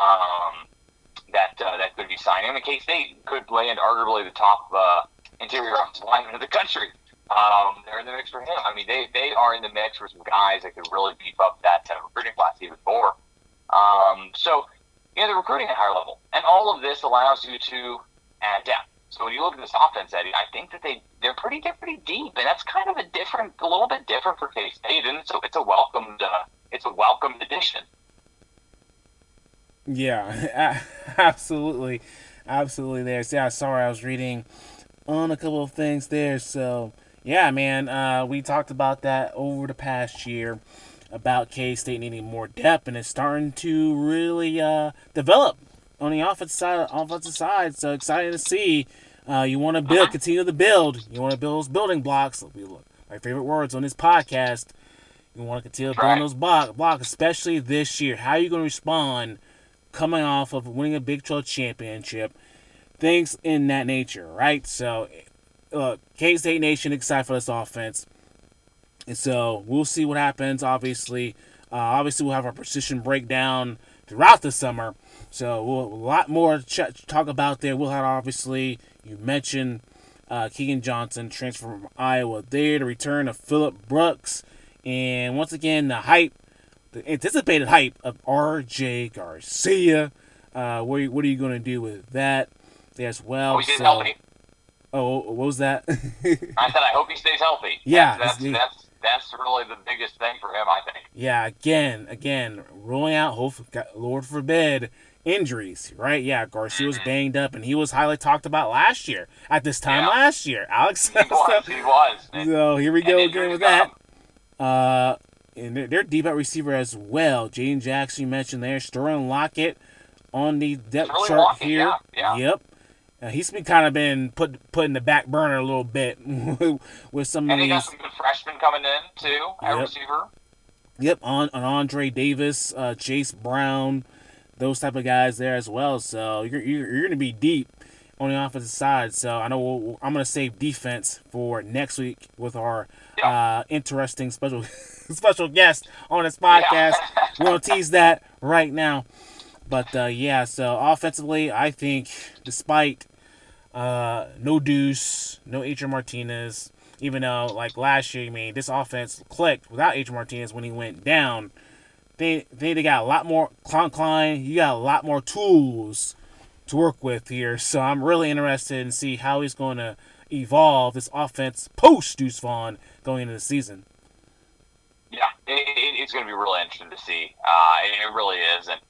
that could be signing. I mean, K-State could land arguably the top interior offensive lineman of the country. They're in the mix for him. I mean, they are in the mix for some guys that could really beef up that recruiting class even more. So, they're recruiting at a higher level. And all of this allows you to add depth. So when you look at this offense, Eddie, I think that they're pretty deep, and that's kind of a little bit different for K-State, and so it's a welcomed addition. Yeah, absolutely there. So, yeah, sorry, I was reading on a couple of things there. So, yeah, man, we talked about that over the past year about K-State needing more depth, and it's starting to really develop on the offensive side. So exciting to see. You want to continue to build. You want to build those building blocks. My favorite words on this podcast. You want to continue to build those blocks, especially this year. How are you going to respond coming off of winning a Big 12 championship? Things in that nature, right? So, K-State Nation excited for this offense. And so we'll see what happens. Obviously, we'll have our position breakdown throughout the summer. So we'll a lot more to talk about there. We'll have, obviously, you mentioned Keegan Johnson, transfer from Iowa there, the return of Phillip Brooks, and once again, the anticipated hype of R.J. Garcia. What are you going to do with that as well? Oh, he stays healthy. Oh, what was that? I said I hope he stays healthy. Yeah. That's really the biggest thing for him, I think. Yeah, again, ruling out, Lord forbid, injuries, right? Yeah, Garcia was banged up, and he was highly talked about last year. At this time last year, Alex. He was. So here we go again with that. And they're deep at receiver as well. Jaden Jackson, you mentioned there. Sterling Lockett on the depth chart here. Yeah. Yep. He's been put in the back burner a little bit with some of these. And he got some good freshmen coming in too at receiver. Yep, on Andre Davis, Chase Brown, those type of guys there as well. So you're going to be deep on the offensive side. So I know I'm going to save defense for next week with our interesting special guest on this podcast. We're going to tease that right now. But, so offensively, I think despite no Deuce, no Adrian Martinez, even though, like last year, this offense clicked without Adrian Martinez when he went down, they got a lot more, Klein, you got a lot more tools to work with here. So I'm really interested in see how he's going to evolve this offense post Deuce Vaughn going into the season. Yeah, it's going to be really interesting to see. It really is. And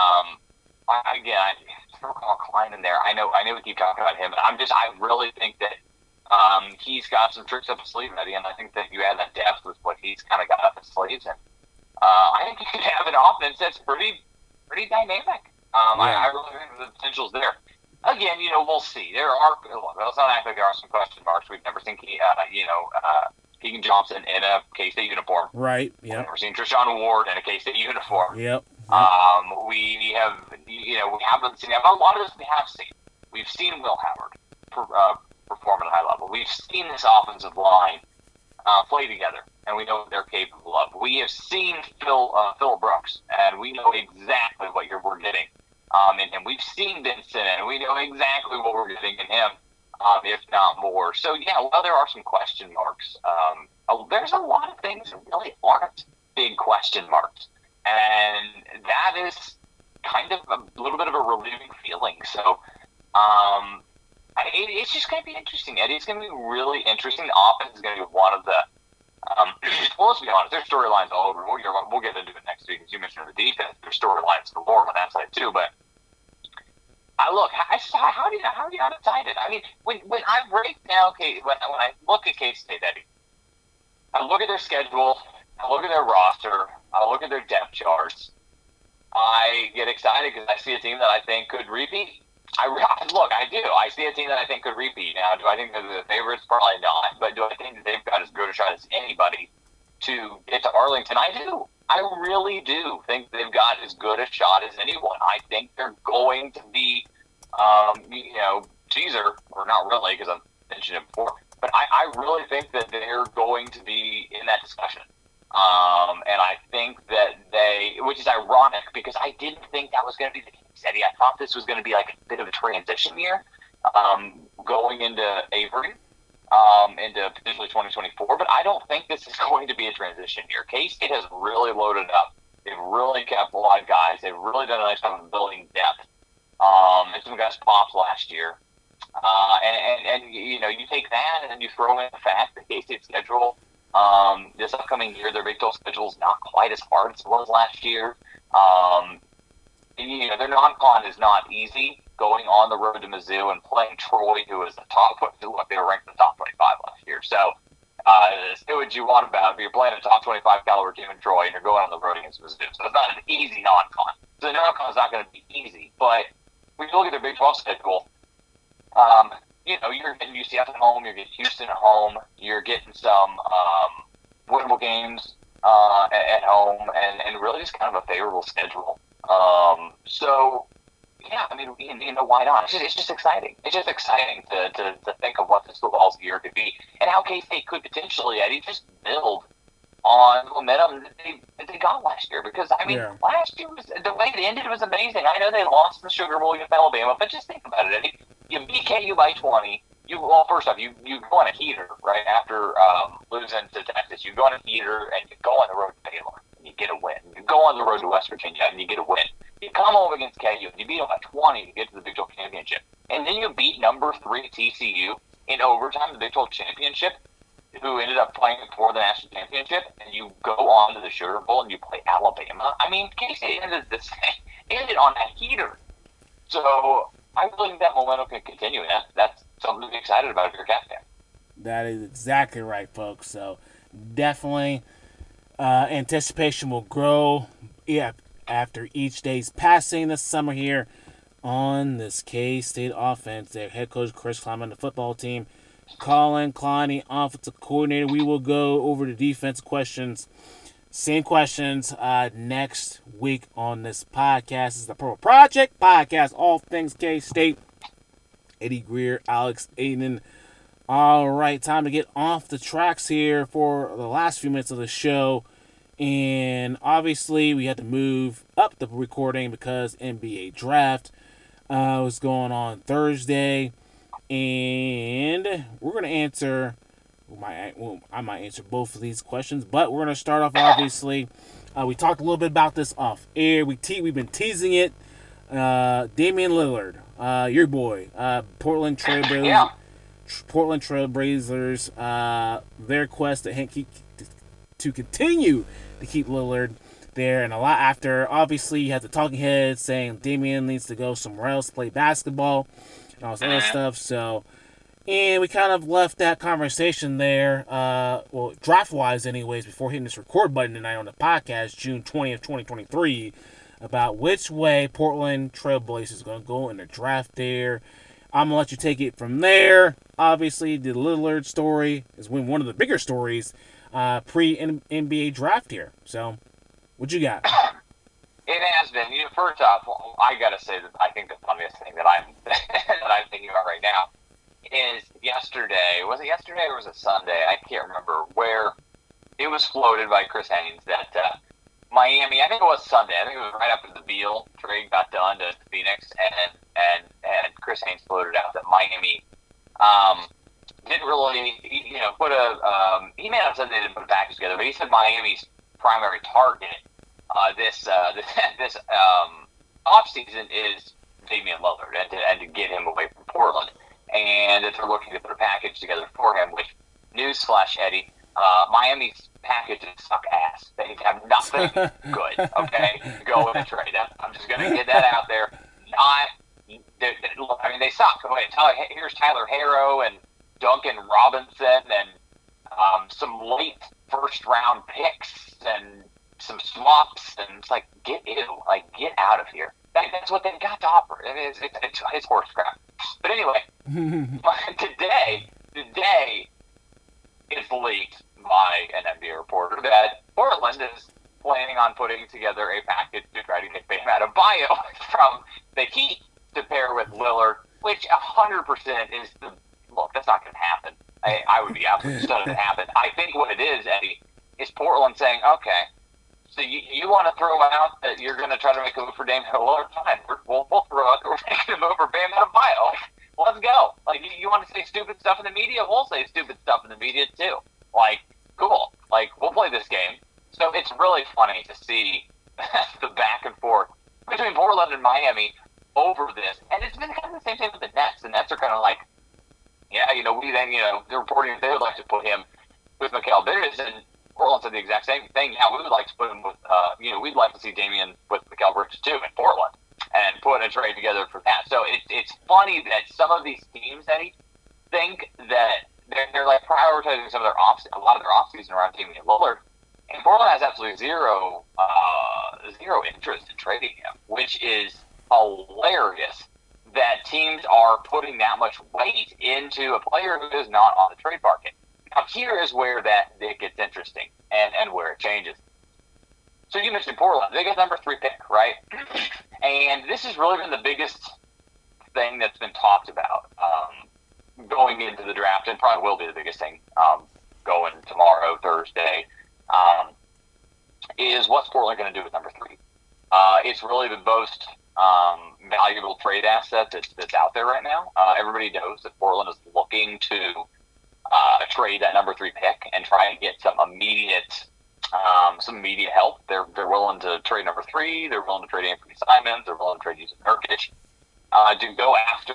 I throw Carl Klein in there. I know we keep talking about him, but I really think that he's got some tricks up his sleeve, Eddie, and I think that you add that depth with what he's kind of got up his sleeves, and I think you could have an offense that's pretty dynamic. I really think the potential's there. Again, we'll see. Let's not act like there are some question marks. We've never seen Keegan Johnson in a K-State uniform. Right. Yeah. We've never seen Trishawn Ward in a K-State uniform. Yep. We haven't seen a lot of this. We have seen. We've seen Will Howard perform at a high level. We've seen this offensive line play together, and we know what they're capable of. We have seen Phillip Brooks, and we know exactly what we're getting in him. We've seen Vincent, and we know exactly what we're getting in him, if not more. So, while there are some question marks, there's a lot of things that really aren't big question marks. And that is kind of a little bit of a relieving feeling. So, it's just going to be interesting, Eddie. It's going to be really interesting. The offense is going to be one of the let's be honest, there's storylines all over. We'll get into it next week. As you mentioned, the defense, there's storylines galore on that side too. But how do you not excited? When I break down when I look at K-State, Eddie, I look at their schedule, I look at their roster, I look at their depth charts, I get excited because I see a team that I think could repeat. I do. I see a team that I think could repeat. Now, do I think they're the favorites? Probably not. But do I think that they've got as good a shot as anybody to get to Arlington? I do. I really do think they've got as good a shot as anyone. I think they're going to be, teaser, or not really because I've mentioned it before, but I really think that they're going to be in that discussion. And I think that which is ironic because I didn't think that was going to be the case, Eddie. I thought this was going to be like a bit of a transition year, going into Avery, into potentially 2024. But I don't think this is going to be a transition year. K-State has really loaded up. They've really kept a lot of guys. They've really done a nice job of building depth. And some guys popped last year. And you take that and then you throw in the fact that K-State's schedule this upcoming year, their Big 12 schedule is not quite as hard as it was last year. Their non-con is not easy, going on the road to Mizzou and playing Troy, who is they were ranked in the top 25 last year. So, say what you want about it, but you're playing a top 25 caliber team in Troy and you're going on the road against Mizzou. So it's not an easy non-con. So the non-con is not going to be easy. But when you look at their Big 12 schedule, you're getting UCF at home, you're getting Houston at home, you're getting some winnable games at home, and really just kind of a favorable schedule. Why not? It's just exciting. It's just exciting to think of what this football year could be and how K-State could potentially, Eddie, just build on the momentum that they got last year. Because, last year, the way it ended was amazing. I know they lost the Sugar Bowl against Alabama, but just think about it, Eddie. You beat KU by 20. First off, you go on a heater, right, after losing to Texas. You go on a heater, and you go on the road to Baylor, and you get a win. You go on the road to West Virginia, and you get a win. You come home against KU, and you beat them by 20 to get to the Big 12 Championship. And then you beat number 3 TCU in overtime, the Big 12 Championship, who ended up playing for the National Championship, and you go on to the Sugar Bowl, and you play Alabama. K-State ended on that heater. So I really think that momentum can continue, and that's something to be excited about if you're a Cat fan. That is exactly right, folks. So definitely anticipation will grow after each day's passing this summer here on this K-State offense. Their head coach Chris Klieman, the football team, Colin Clowney, offensive coordinator. We will go over the defense questions. Same questions next week on this podcast. This is the Purple Project Podcast, all things K-State. Eddie Greer, Alex Aiden. All right, time to get off the tracks here for the last few minutes of the show. And obviously, we had to move up the recording because NBA Draft was going on Thursday. And we're going to answer, I might answer both of these questions, but we're going to start off, obviously. We talked a little bit about this off air. We've been teasing it. Damian Lillard, your boy, Portland Trailblazers. Portland Trailblazers, their quest to continue to keep Lillard there, and a lot after, obviously, you have the talking heads saying Damian needs to go somewhere else, play basketball, and all this other stuff. So, and we kind of left that conversation there, draft-wise anyways, before hitting this record button tonight on the podcast, June 20th, 2023, about which way Portland Trailblazers is going to go in the draft there. I'm going to let you take it from there. Obviously, the Lillard story is one of the bigger stories pre-NBA draft here. So, what you got? It has been. First off, I got to say that I think the funniest thing that I'm thinking about right now is yesterday. Was it yesterday or was it Sunday? I can't remember. Where it was floated by Chris Haynes that Miami, I think it was Sunday. I think it was right after the Beal trade got done to Phoenix, and Chris Haynes floated out that Miami didn't really, put he may not have said they didn't put a package together, but he said Miami's primary target this offseason is Damian Lillard and to get him away from Portland, and that they're looking to put a package together for him. Which, newsflash, Eddie, Miami's packages suck ass. They have nothing good. Okay, go with the trade. I'm just going to get that out there. They suck. Here's Tyler Harrow and Duncan Robinson and some late first round picks and some swaps, and it's like, get out of here. That's what they've got to offer. It's horse crap. But anyway, today it's leaked by an NBA reporter that Portland is planning on putting together a package to try to get Bam Adebayo from the Heat to pair with Lillard, which 100% is look, that's not going to happen. I would be absolutely stunned if it happened. I think what it is, Eddie, is Portland saying, okay, so you want to throw out that you're going to try to make a move for Dame Lillard? Fine, we'll throw out that we're making a move for Bam Adebayo. Let's go. Like, you want to say stupid stuff in the media? We'll say stupid stuff in the media, too. Like, cool. Like, we'll play this game. So it's really funny to see the back and forth between Portland and Miami over this. And it's been kind of the same thing with the Nets. The Nets are kind of like, yeah, they're reporting that they would like to put him with Mikal Bridges, and Portland said the exact same thing. Yeah, we would like to put him with, we'd like to see Damian with Mikal Bridges too in Portland and put a trade together for that. So it's funny that some of these teams, Eddie, think that they're like prioritizing a lot of their offseason around Damian Lillard, and Portland has absolutely zero interest in trading him, which is hilarious. That teams are putting that much weight into a player who is not on the trade market. Now, here is where it gets interesting and where it changes. So you mentioned Portland. They got number 3 pick, right? And this has really been the biggest thing that's been talked about going into the draft, and probably will be the biggest thing going tomorrow, Thursday, is what's Portland going to do with number 3. It's really the most valuable trade asset that's out there right now. Everybody knows that Portland is looking to trade that number 3 pick and try and get some immediate help. They're willing to trade number 3. They're willing to trade Anthony Simons. They're willing to trade Yusuf Nurkic to go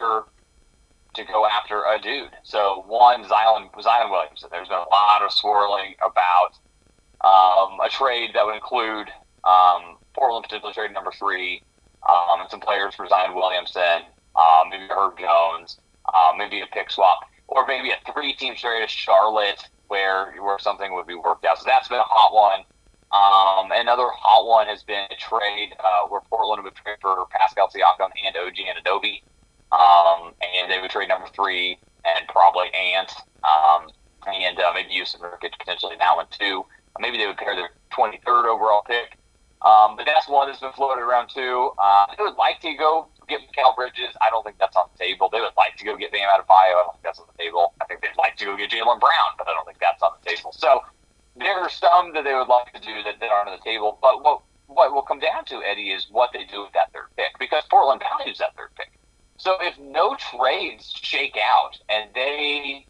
after a dude. So one, Zion Williamson. There's been a lot of swirling about a trade that would include Portland potentially trading number 3. And some players for Zion Williamson, maybe Herb Jones, maybe a pick swap, or maybe a 3-team trade to Charlotte where something would be worked out. So that's been a hot one. Another hot one has been a trade where Portland would trade for Pascal Siakam and OG Anunoby, and they would trade number 3 and probably Ant, and maybe Yusuf Nurkic potentially in that one too. Maybe they would pair their 23rd overall pick. But that's one that's been floated around too. They would like to go get Mikal Bridges. I don't think that's on the table. They would like to go get Bam Adebayo. I don't think that's on the table. I think they'd like to go get Jaylen Brown, but I don't think that's on the table. So there are some that they would like to do that aren't on the table. But what will come down to, Eddie, is what they do with that 3rd pick, because Portland values that 3rd pick. So if no trades shake out and they,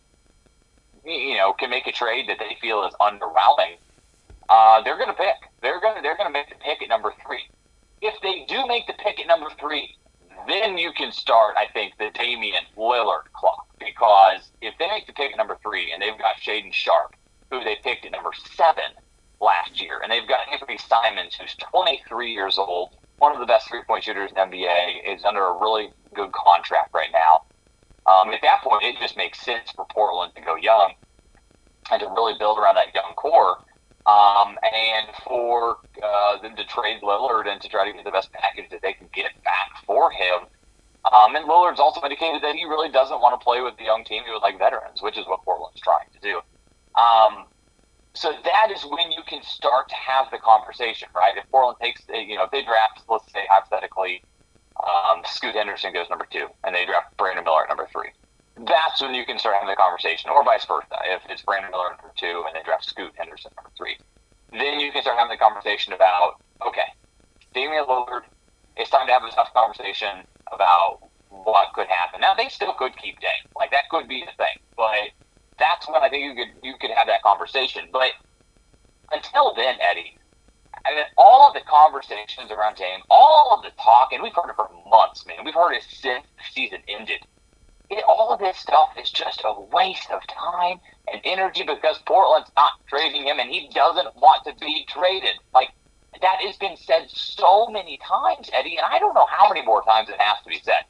can make a trade that they feel is underwhelming, they're going to pick. They're going to make the pick at number 3. If they do make the pick at number 3, then you can start, I think, the Damian Lillard clock. Because if they make the pick at number 3 and they've got Shaedon Sharpe, who they picked at number 7 last year, and they've got Anthony Simons, who's 23 years old, one of the best 3-point shooters in the NBA, is under a really good contract right now. At that point, it just makes sense for Portland to go young and to really build around that young core. And for them to trade Lillard and to try to get the best package that they can get back for him. And Lillard's also indicated that he really doesn't want to play with the young team. He would like veterans, which is what Portland's trying to do. So that is when you can start to have the conversation, right? If Portland takes, if they draft, let's say hypothetically, Scoot Henderson goes number 2, and they draft Brandon Miller at number 3. That's when you can start having the conversation, or vice versa. If it's Brandon Miller number 2 and they draft Scoot Henderson number 3, then you can start having the conversation about, okay, Damian Lillard, it's time to have a tough conversation about what could happen. Now, they still could keep Dame. Like, that could be the thing. But that's when I think you could have that conversation. But until then, Eddie, all of the conversations around Dame, all of the talk, and we've heard it for months, man. We've heard it since the season ended. All of this stuff is just a waste of time and energy because Portland's not trading him and he doesn't want to be traded. Like, that has been said so many times, Eddie, and I don't know how many more times it has to be said.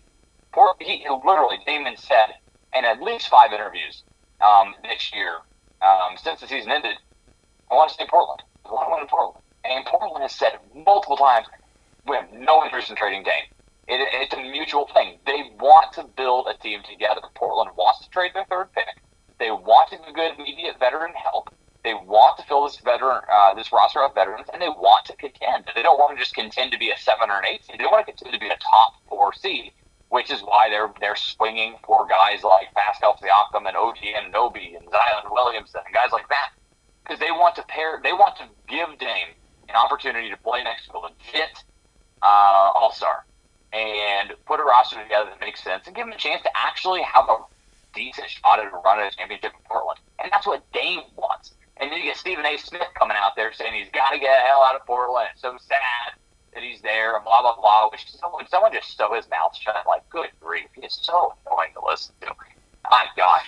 Damon said in at least 5 interviews this year, since the season ended, I want to stay in Portland. They want to win in Portland. And Portland has said multiple times, we have no interest in trading Dame. It's a mutual thing. They want to build a team together. Portland wants to trade their third pick. They want to get immediate veteran help. They want to fill this roster of veterans, and they want to contend. They don't want to just contend to be a 7 or an 8 seed. They want to contend to be a top 4 seed, which is why they're swinging for guys like Pascal Siakam and OG Anunoby and Zion Williamson and guys like that, because they want to give Dame an opportunity to play next to a legit all-star and put a roster together that makes sense and give him a chance to actually have a decent shot at a run at a championship in Portland. And that's what Dame wants. And then you get Stephen A. Smith coming out there saying he's got to get the hell out of Portland. It's so sad that he's there, and blah, blah, blah. Which someone just stow his mouth shut, like, good grief. He is so annoying to listen to. My gosh.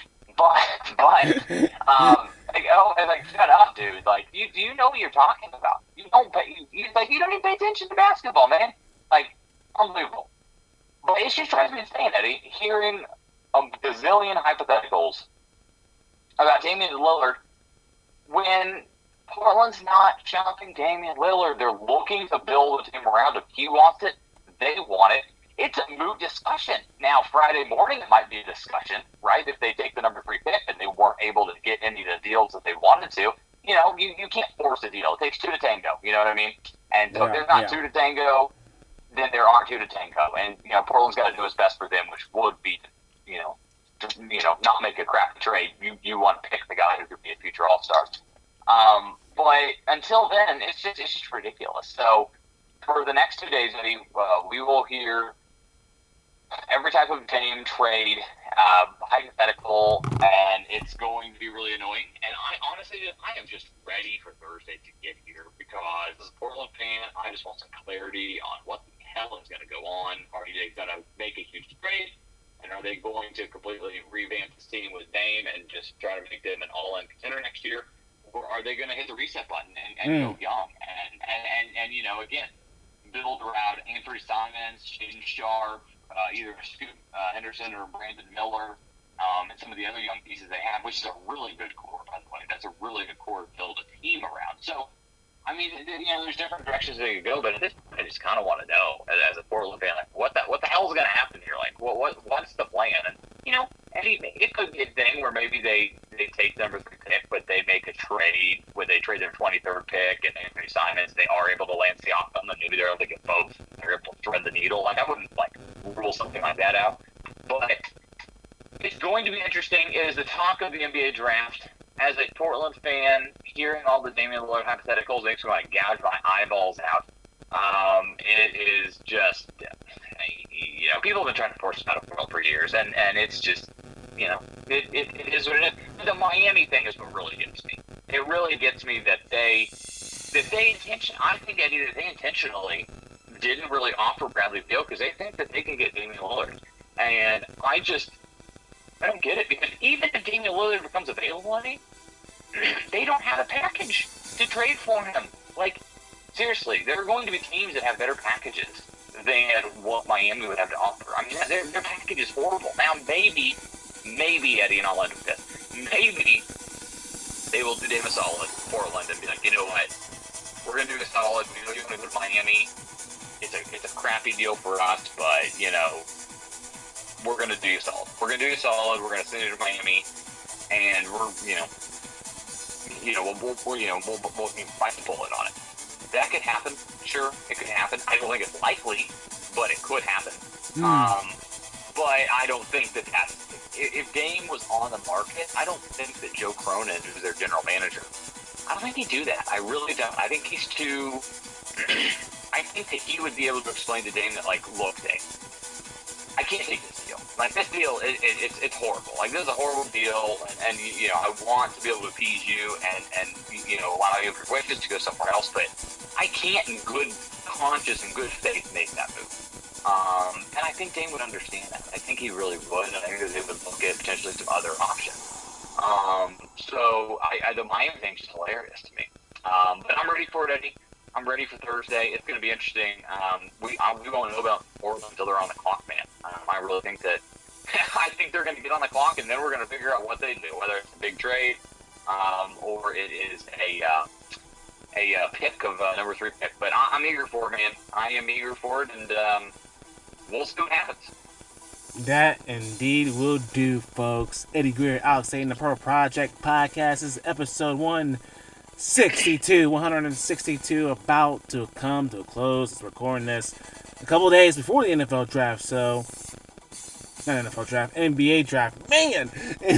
Like, shut up, dude. Like, do you know what you're talking about? You don't even pay attention to basketball, man. Like, unbelievable. But it just drives me insane, Eddie, hearing a gazillion hypotheticals about Damian Lillard when Portland's not shopping Damian Lillard. They're looking to build a team around him. He wants it. They want it. It's a moot discussion. Now, Friday morning, it might be a discussion, right? If they take the number 3 pick and they weren't able to get any of the deals that they wanted to, you know, you can't force a deal. It takes 2 to tango. You know what I mean? And so if there's not 2 to tango, then there aren't 2 to tango. And, you know, Portland's got to do its best for them, which would be, not make a crappy trade. You want to pick the guy who could be a future all-star. But until then, it's just ridiculous. So for the next 2 days, Eddie, we will hear every type of team trade, hypothetical, and it's going to be really annoying. And I am just ready for Thursday to get here, because as a Portland fan, I just want some clarity on what the hell is going to go on. Are they going to make a huge trade? And are they going to completely revamp this team with Dame and just try to make them an all-in contender next year? Or are they going to hit the reset button and go young? And again, build around Anthony Simons, Shaden Sharp, either Scoot Henderson or Brandon Miller, and some of the other young pieces they have, which is a really good core, by the way. That's a really good core to build a team around. So, I mean, there's different directions they could go, but at this point, I just kind of want to know, as a Portland fan, like, what the hell is going to happen here? Like, what's the plan? And, it could be a thing where maybe they take the number 3 pick, but they make a trade where they trade their 23rd pick and Anthony Simons, they are able to land Siakam, and maybe they're able to get both. They're able to thread the needle. Like, I wouldn't, rule something like that out. But it's going to be interesting. It is the talk of the NBA draft. As a Portland fan, hearing all the Damian Lillard hypotheticals makes me want to gouge my eyeballs out. It is just, people have been trying to force it out of the world for years, and it's just, it is what it is. The Miami thing is what really gets me. It really gets me that they intentionally didn't really offer Bradley Beal because they think that they can get Damian Lillard. And I don't get it, because even if Damian Lillard becomes available, they don't have a package to trade for him. Like, seriously, there are going to be teams that have better packages than what Miami would have to offer. I mean, their package is horrible. Now, maybe, Eddie, and I'll end with this, maybe they will do Dame a solid, Portland, and be like, you know what, we're going to do a solid. We know you're going to go to Miami. It's a crappy deal for us, but, we're going to do you solid. We're going to do you solid. We're going to send you to Miami, and we'll bite the bullet on it. That could happen. Sure, it could happen. I don't think it's likely, but it could happen. But I don't think that's... If Dame was on the market, I don't think that Joe Cronin, who's their general manager, I don't think he'd do that. I really don't. I think he's too... I think that he would be able to explain to Dame that, look, Dame, I can't take this deal. This deal, it's horrible. This is a horrible deal, and I want to be able to appease you and allow you your wishes to go somewhere else, but I can't in good conscience and good faith make that move. And I think Dame would understand that. I think he really would, and I think that they would look at potentially some other options. So the Miami thing's just hilarious to me. But I'm ready for it, Eddie. I'm ready for Thursday. It's going to be interesting. We won't know about Portland until they're on the clock, man. I really think that I think they're going to get on the clock, and then we're going to figure out what they do, whether it's a big trade or it is pick of number 3 pick. But I'm eager for it, man. I am eager for it, and we'll see what happens. That indeed will do, folks. Eddie Greer, Alex Hayden, the Purple Project Podcast. This is episode 162, about to come to a close. It's recording this a couple days before the NFL draft, so not NFL draft, NBA draft. Man,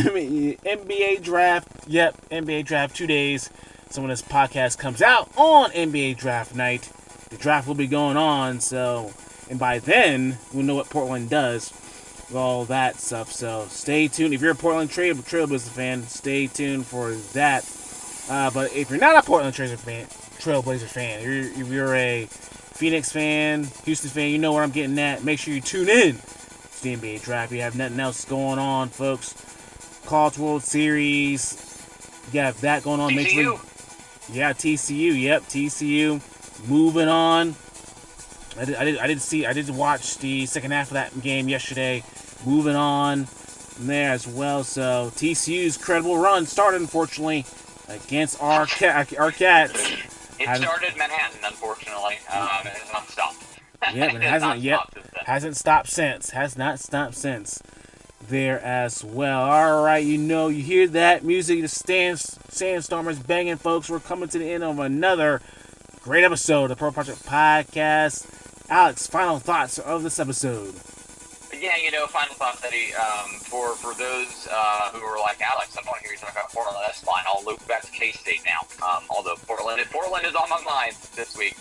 NBA draft. Yep, NBA draft 2 days. So when this podcast comes out on NBA draft night, the draft will be going on. So, and by then we'll know what Portland does. All that stuff, so stay tuned. If you're a Portland Trailblazer fan, stay tuned for that. But if you're not a Portland Trailblazer fan, if you're a Phoenix fan, Houston fan, you know where I'm getting at. Make sure you tune in to the NBA draft. You have nothing else going on, folks. College World Series, you got that going on. TCU. Yeah, TCU. Yep, TCU. Moving on. I did watch the second half of that game yesterday. Moving on from there as well. So TCU's credible run started, unfortunately, against our Cats. It started in Manhattan, unfortunately. It has not stopped. Yeah, but it hasn't stopped since. Has not stopped since. There as well. All right, you hear that music. The Sandstormers banging, folks. We're coming to the end of another great episode of the Purple Project Podcast. Alex, final thoughts of this episode. Yeah, final thoughts, Eddie. For those who are like, Alex, I don't want to hear you talk about Portland. That's fine. I'll loop back to K-State now. Although Portland is on my mind this week.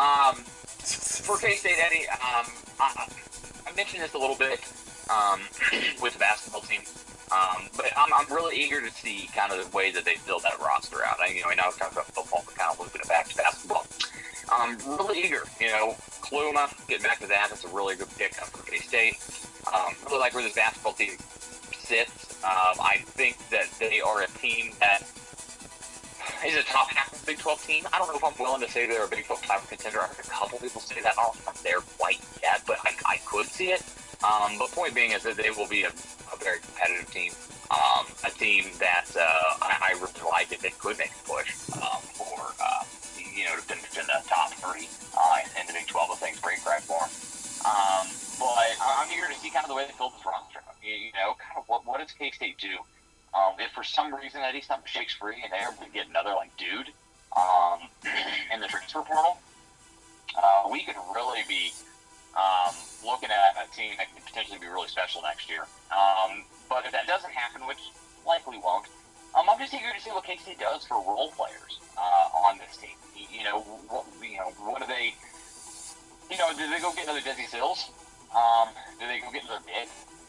For K-State, Eddie, I mentioned this a little bit with the basketball team. But I'm really eager to see kind of the way that they build that roster out. I know we talked about football, but kind of looping it back to basketball. I'm really eager. Kluma, getting back to that, that's a really good pick for K-State. Really like where this basketball team sits. I think that they are a team that is a top half of the Big 12 team. I don't know if I'm willing to say they're a Big 12 title contender. I heard a couple people say that. I don't think I'm there quite yet, but I could see it. But point being is that they will be a very competitive team. A team that I really like if they could make a push for to finish in the top 3 in the Big 12 of things. Great drive for them. But I'm eager to see kind of the way they build this roster. Kind of what does K-State do? If for some reason Eddie something shakes free and they're able to get another dude in the transfer portal, we could really be looking at a team that could potentially be really special next year. But if that doesn't happen, which likely won't, I'm just eager to see what K-State does for role players on this team. What do they? Do they go get another Desi Sills? Do they go get another big?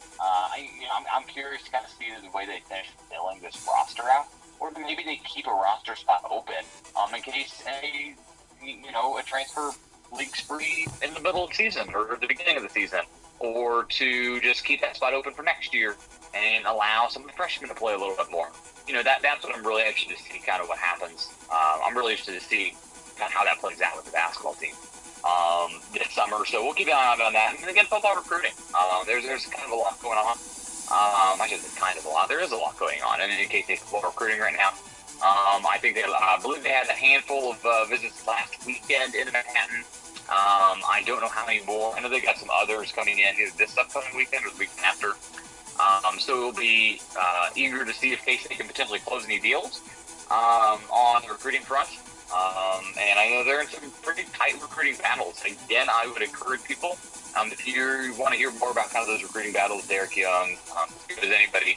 I'm curious to kind of see the way they finish filling this roster out, or maybe they keep a roster spot open in case a transfer league spree in the middle of the season or the beginning of the season, or to just keep that spot open for next year and allow some of the freshmen to play a little bit more. That's what I'm really interested to see, kind of what happens. I'm really interested to see kind of how that plays out with the basketball team this summer. So we'll keep an eye on that. And again, football recruiting. There's kind of a lot going on. I should say kind of a lot. There is a lot going on. And in case they football recruiting right now, I think I believe they had a handful of visits last weekend in Manhattan. I don't know how many more. I know they got some others coming in either this upcoming weekend or the weekend after. So we'll be eager to see if K-State can potentially close any deals on the recruiting front. And I know they're in some pretty tight recruiting battles. Again, I would encourage people, if you want to hear more about kind of those recruiting battles, Derek Young, as good as anybody,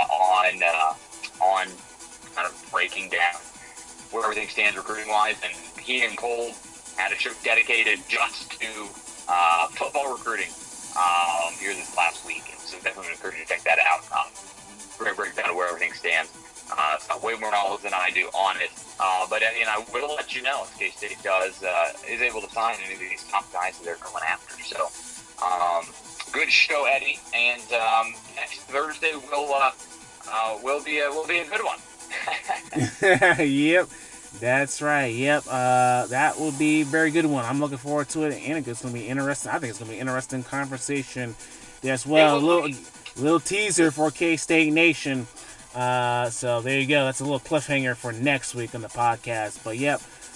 on kind of breaking down where everything stands recruiting-wise. And he and Cole had a show dedicated just to football recruiting here this last week. So definitely would encourage you to check that out. Great breakdown of where everything stands. It's got way more knowledge than I do on it. But I will let you know if K-State is able to sign any of these top guys that they're going after. So good show, Eddie. And next Thursday will be a good one. Yep, that's right. Yep, that will be a very good one. I'm looking forward to it, and it's going to be interesting. I think it's going to be an interesting conversation as well. A little teaser for K-State Nation. So there you go. That's a little cliffhanger for next week on the podcast. But yep,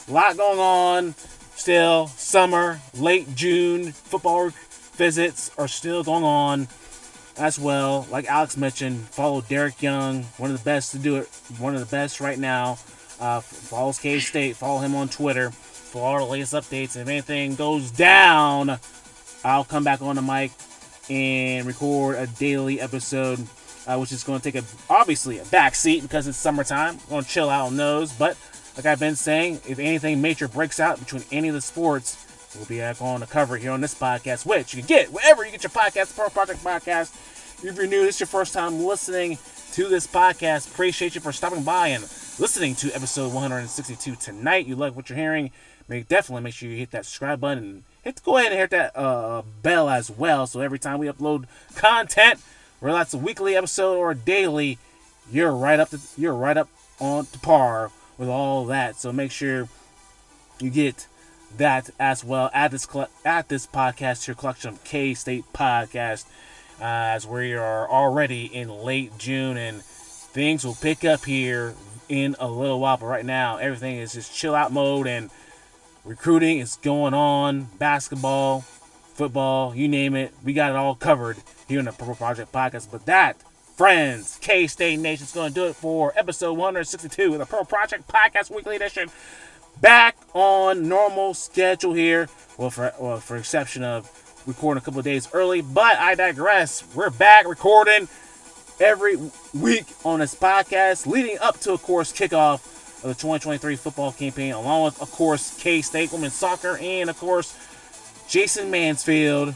A lot going on. Still, summer, late June, football visits are still going on as well. Like Alex mentioned, follow Derek Young, one of the best to do it, one of the best right now. Follows K-State, follow him on Twitter for all the latest updates. If anything goes down, I'll come back on the mic and record a daily episode, which is going to take obviously a back seat because it's summertime. I'm going to chill out on those, but like I've been saying, if anything major breaks out between any of the sports, we'll be on to cover it here on this podcast, which you can get wherever you get your podcast, Purple Project Podcast. If you're new, this is your first time listening to this podcast, appreciate you for stopping by and listening to episode 162 tonight. You like what you're hearing, definitely make sure you hit that subscribe button and go ahead and hit that bell as well, so every time we upload content, whether that's a weekly episode or a daily, you're right up on to par with all that. So make sure you get that as well. Add this podcast to your collection of K-State podcast, as we are already in late June and things will pick up here in a little while. But right now, everything is just chill out mode and recruiting is going on. Basketball, football, you name it. We got it all covered here in the Purple Project Podcast. But that, friends, K-State Nation, is going to do it for episode 162 of the Purple Project Podcast Weekly Edition. Back on normal schedule here. Well, for exception of recording a couple of days early, but I digress. We're back recording every week on this podcast, leading up to, of course, kickoff of the 2023 football campaign, along with, of course, K-State women's soccer, and, of course, Jason Mansfield,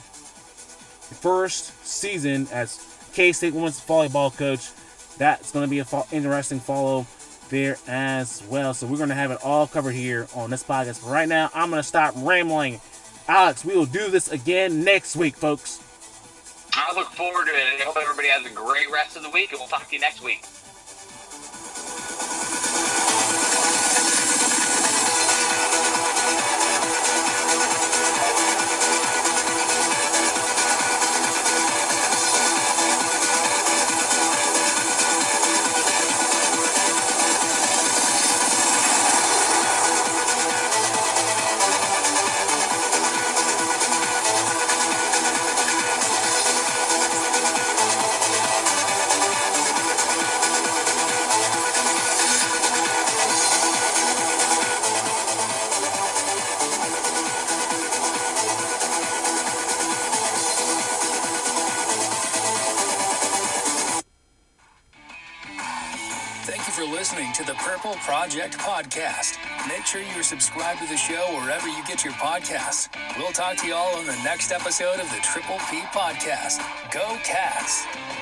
first season as K-State women's volleyball coach. That's going to be an interesting follow there as well. So we're going to have it all covered here on this podcast. But right now, I'm going to stop rambling. Alex, we will do this again next week, folks. I look forward to it. I hope everybody has a great rest of the week, and we'll talk to you next week. Thank you for listening to the Purple Project Podcast. Make sure you're subscribed to the show wherever you get your podcasts. We'll talk to you all on the next episode of the Triple P Podcast. Go Cats!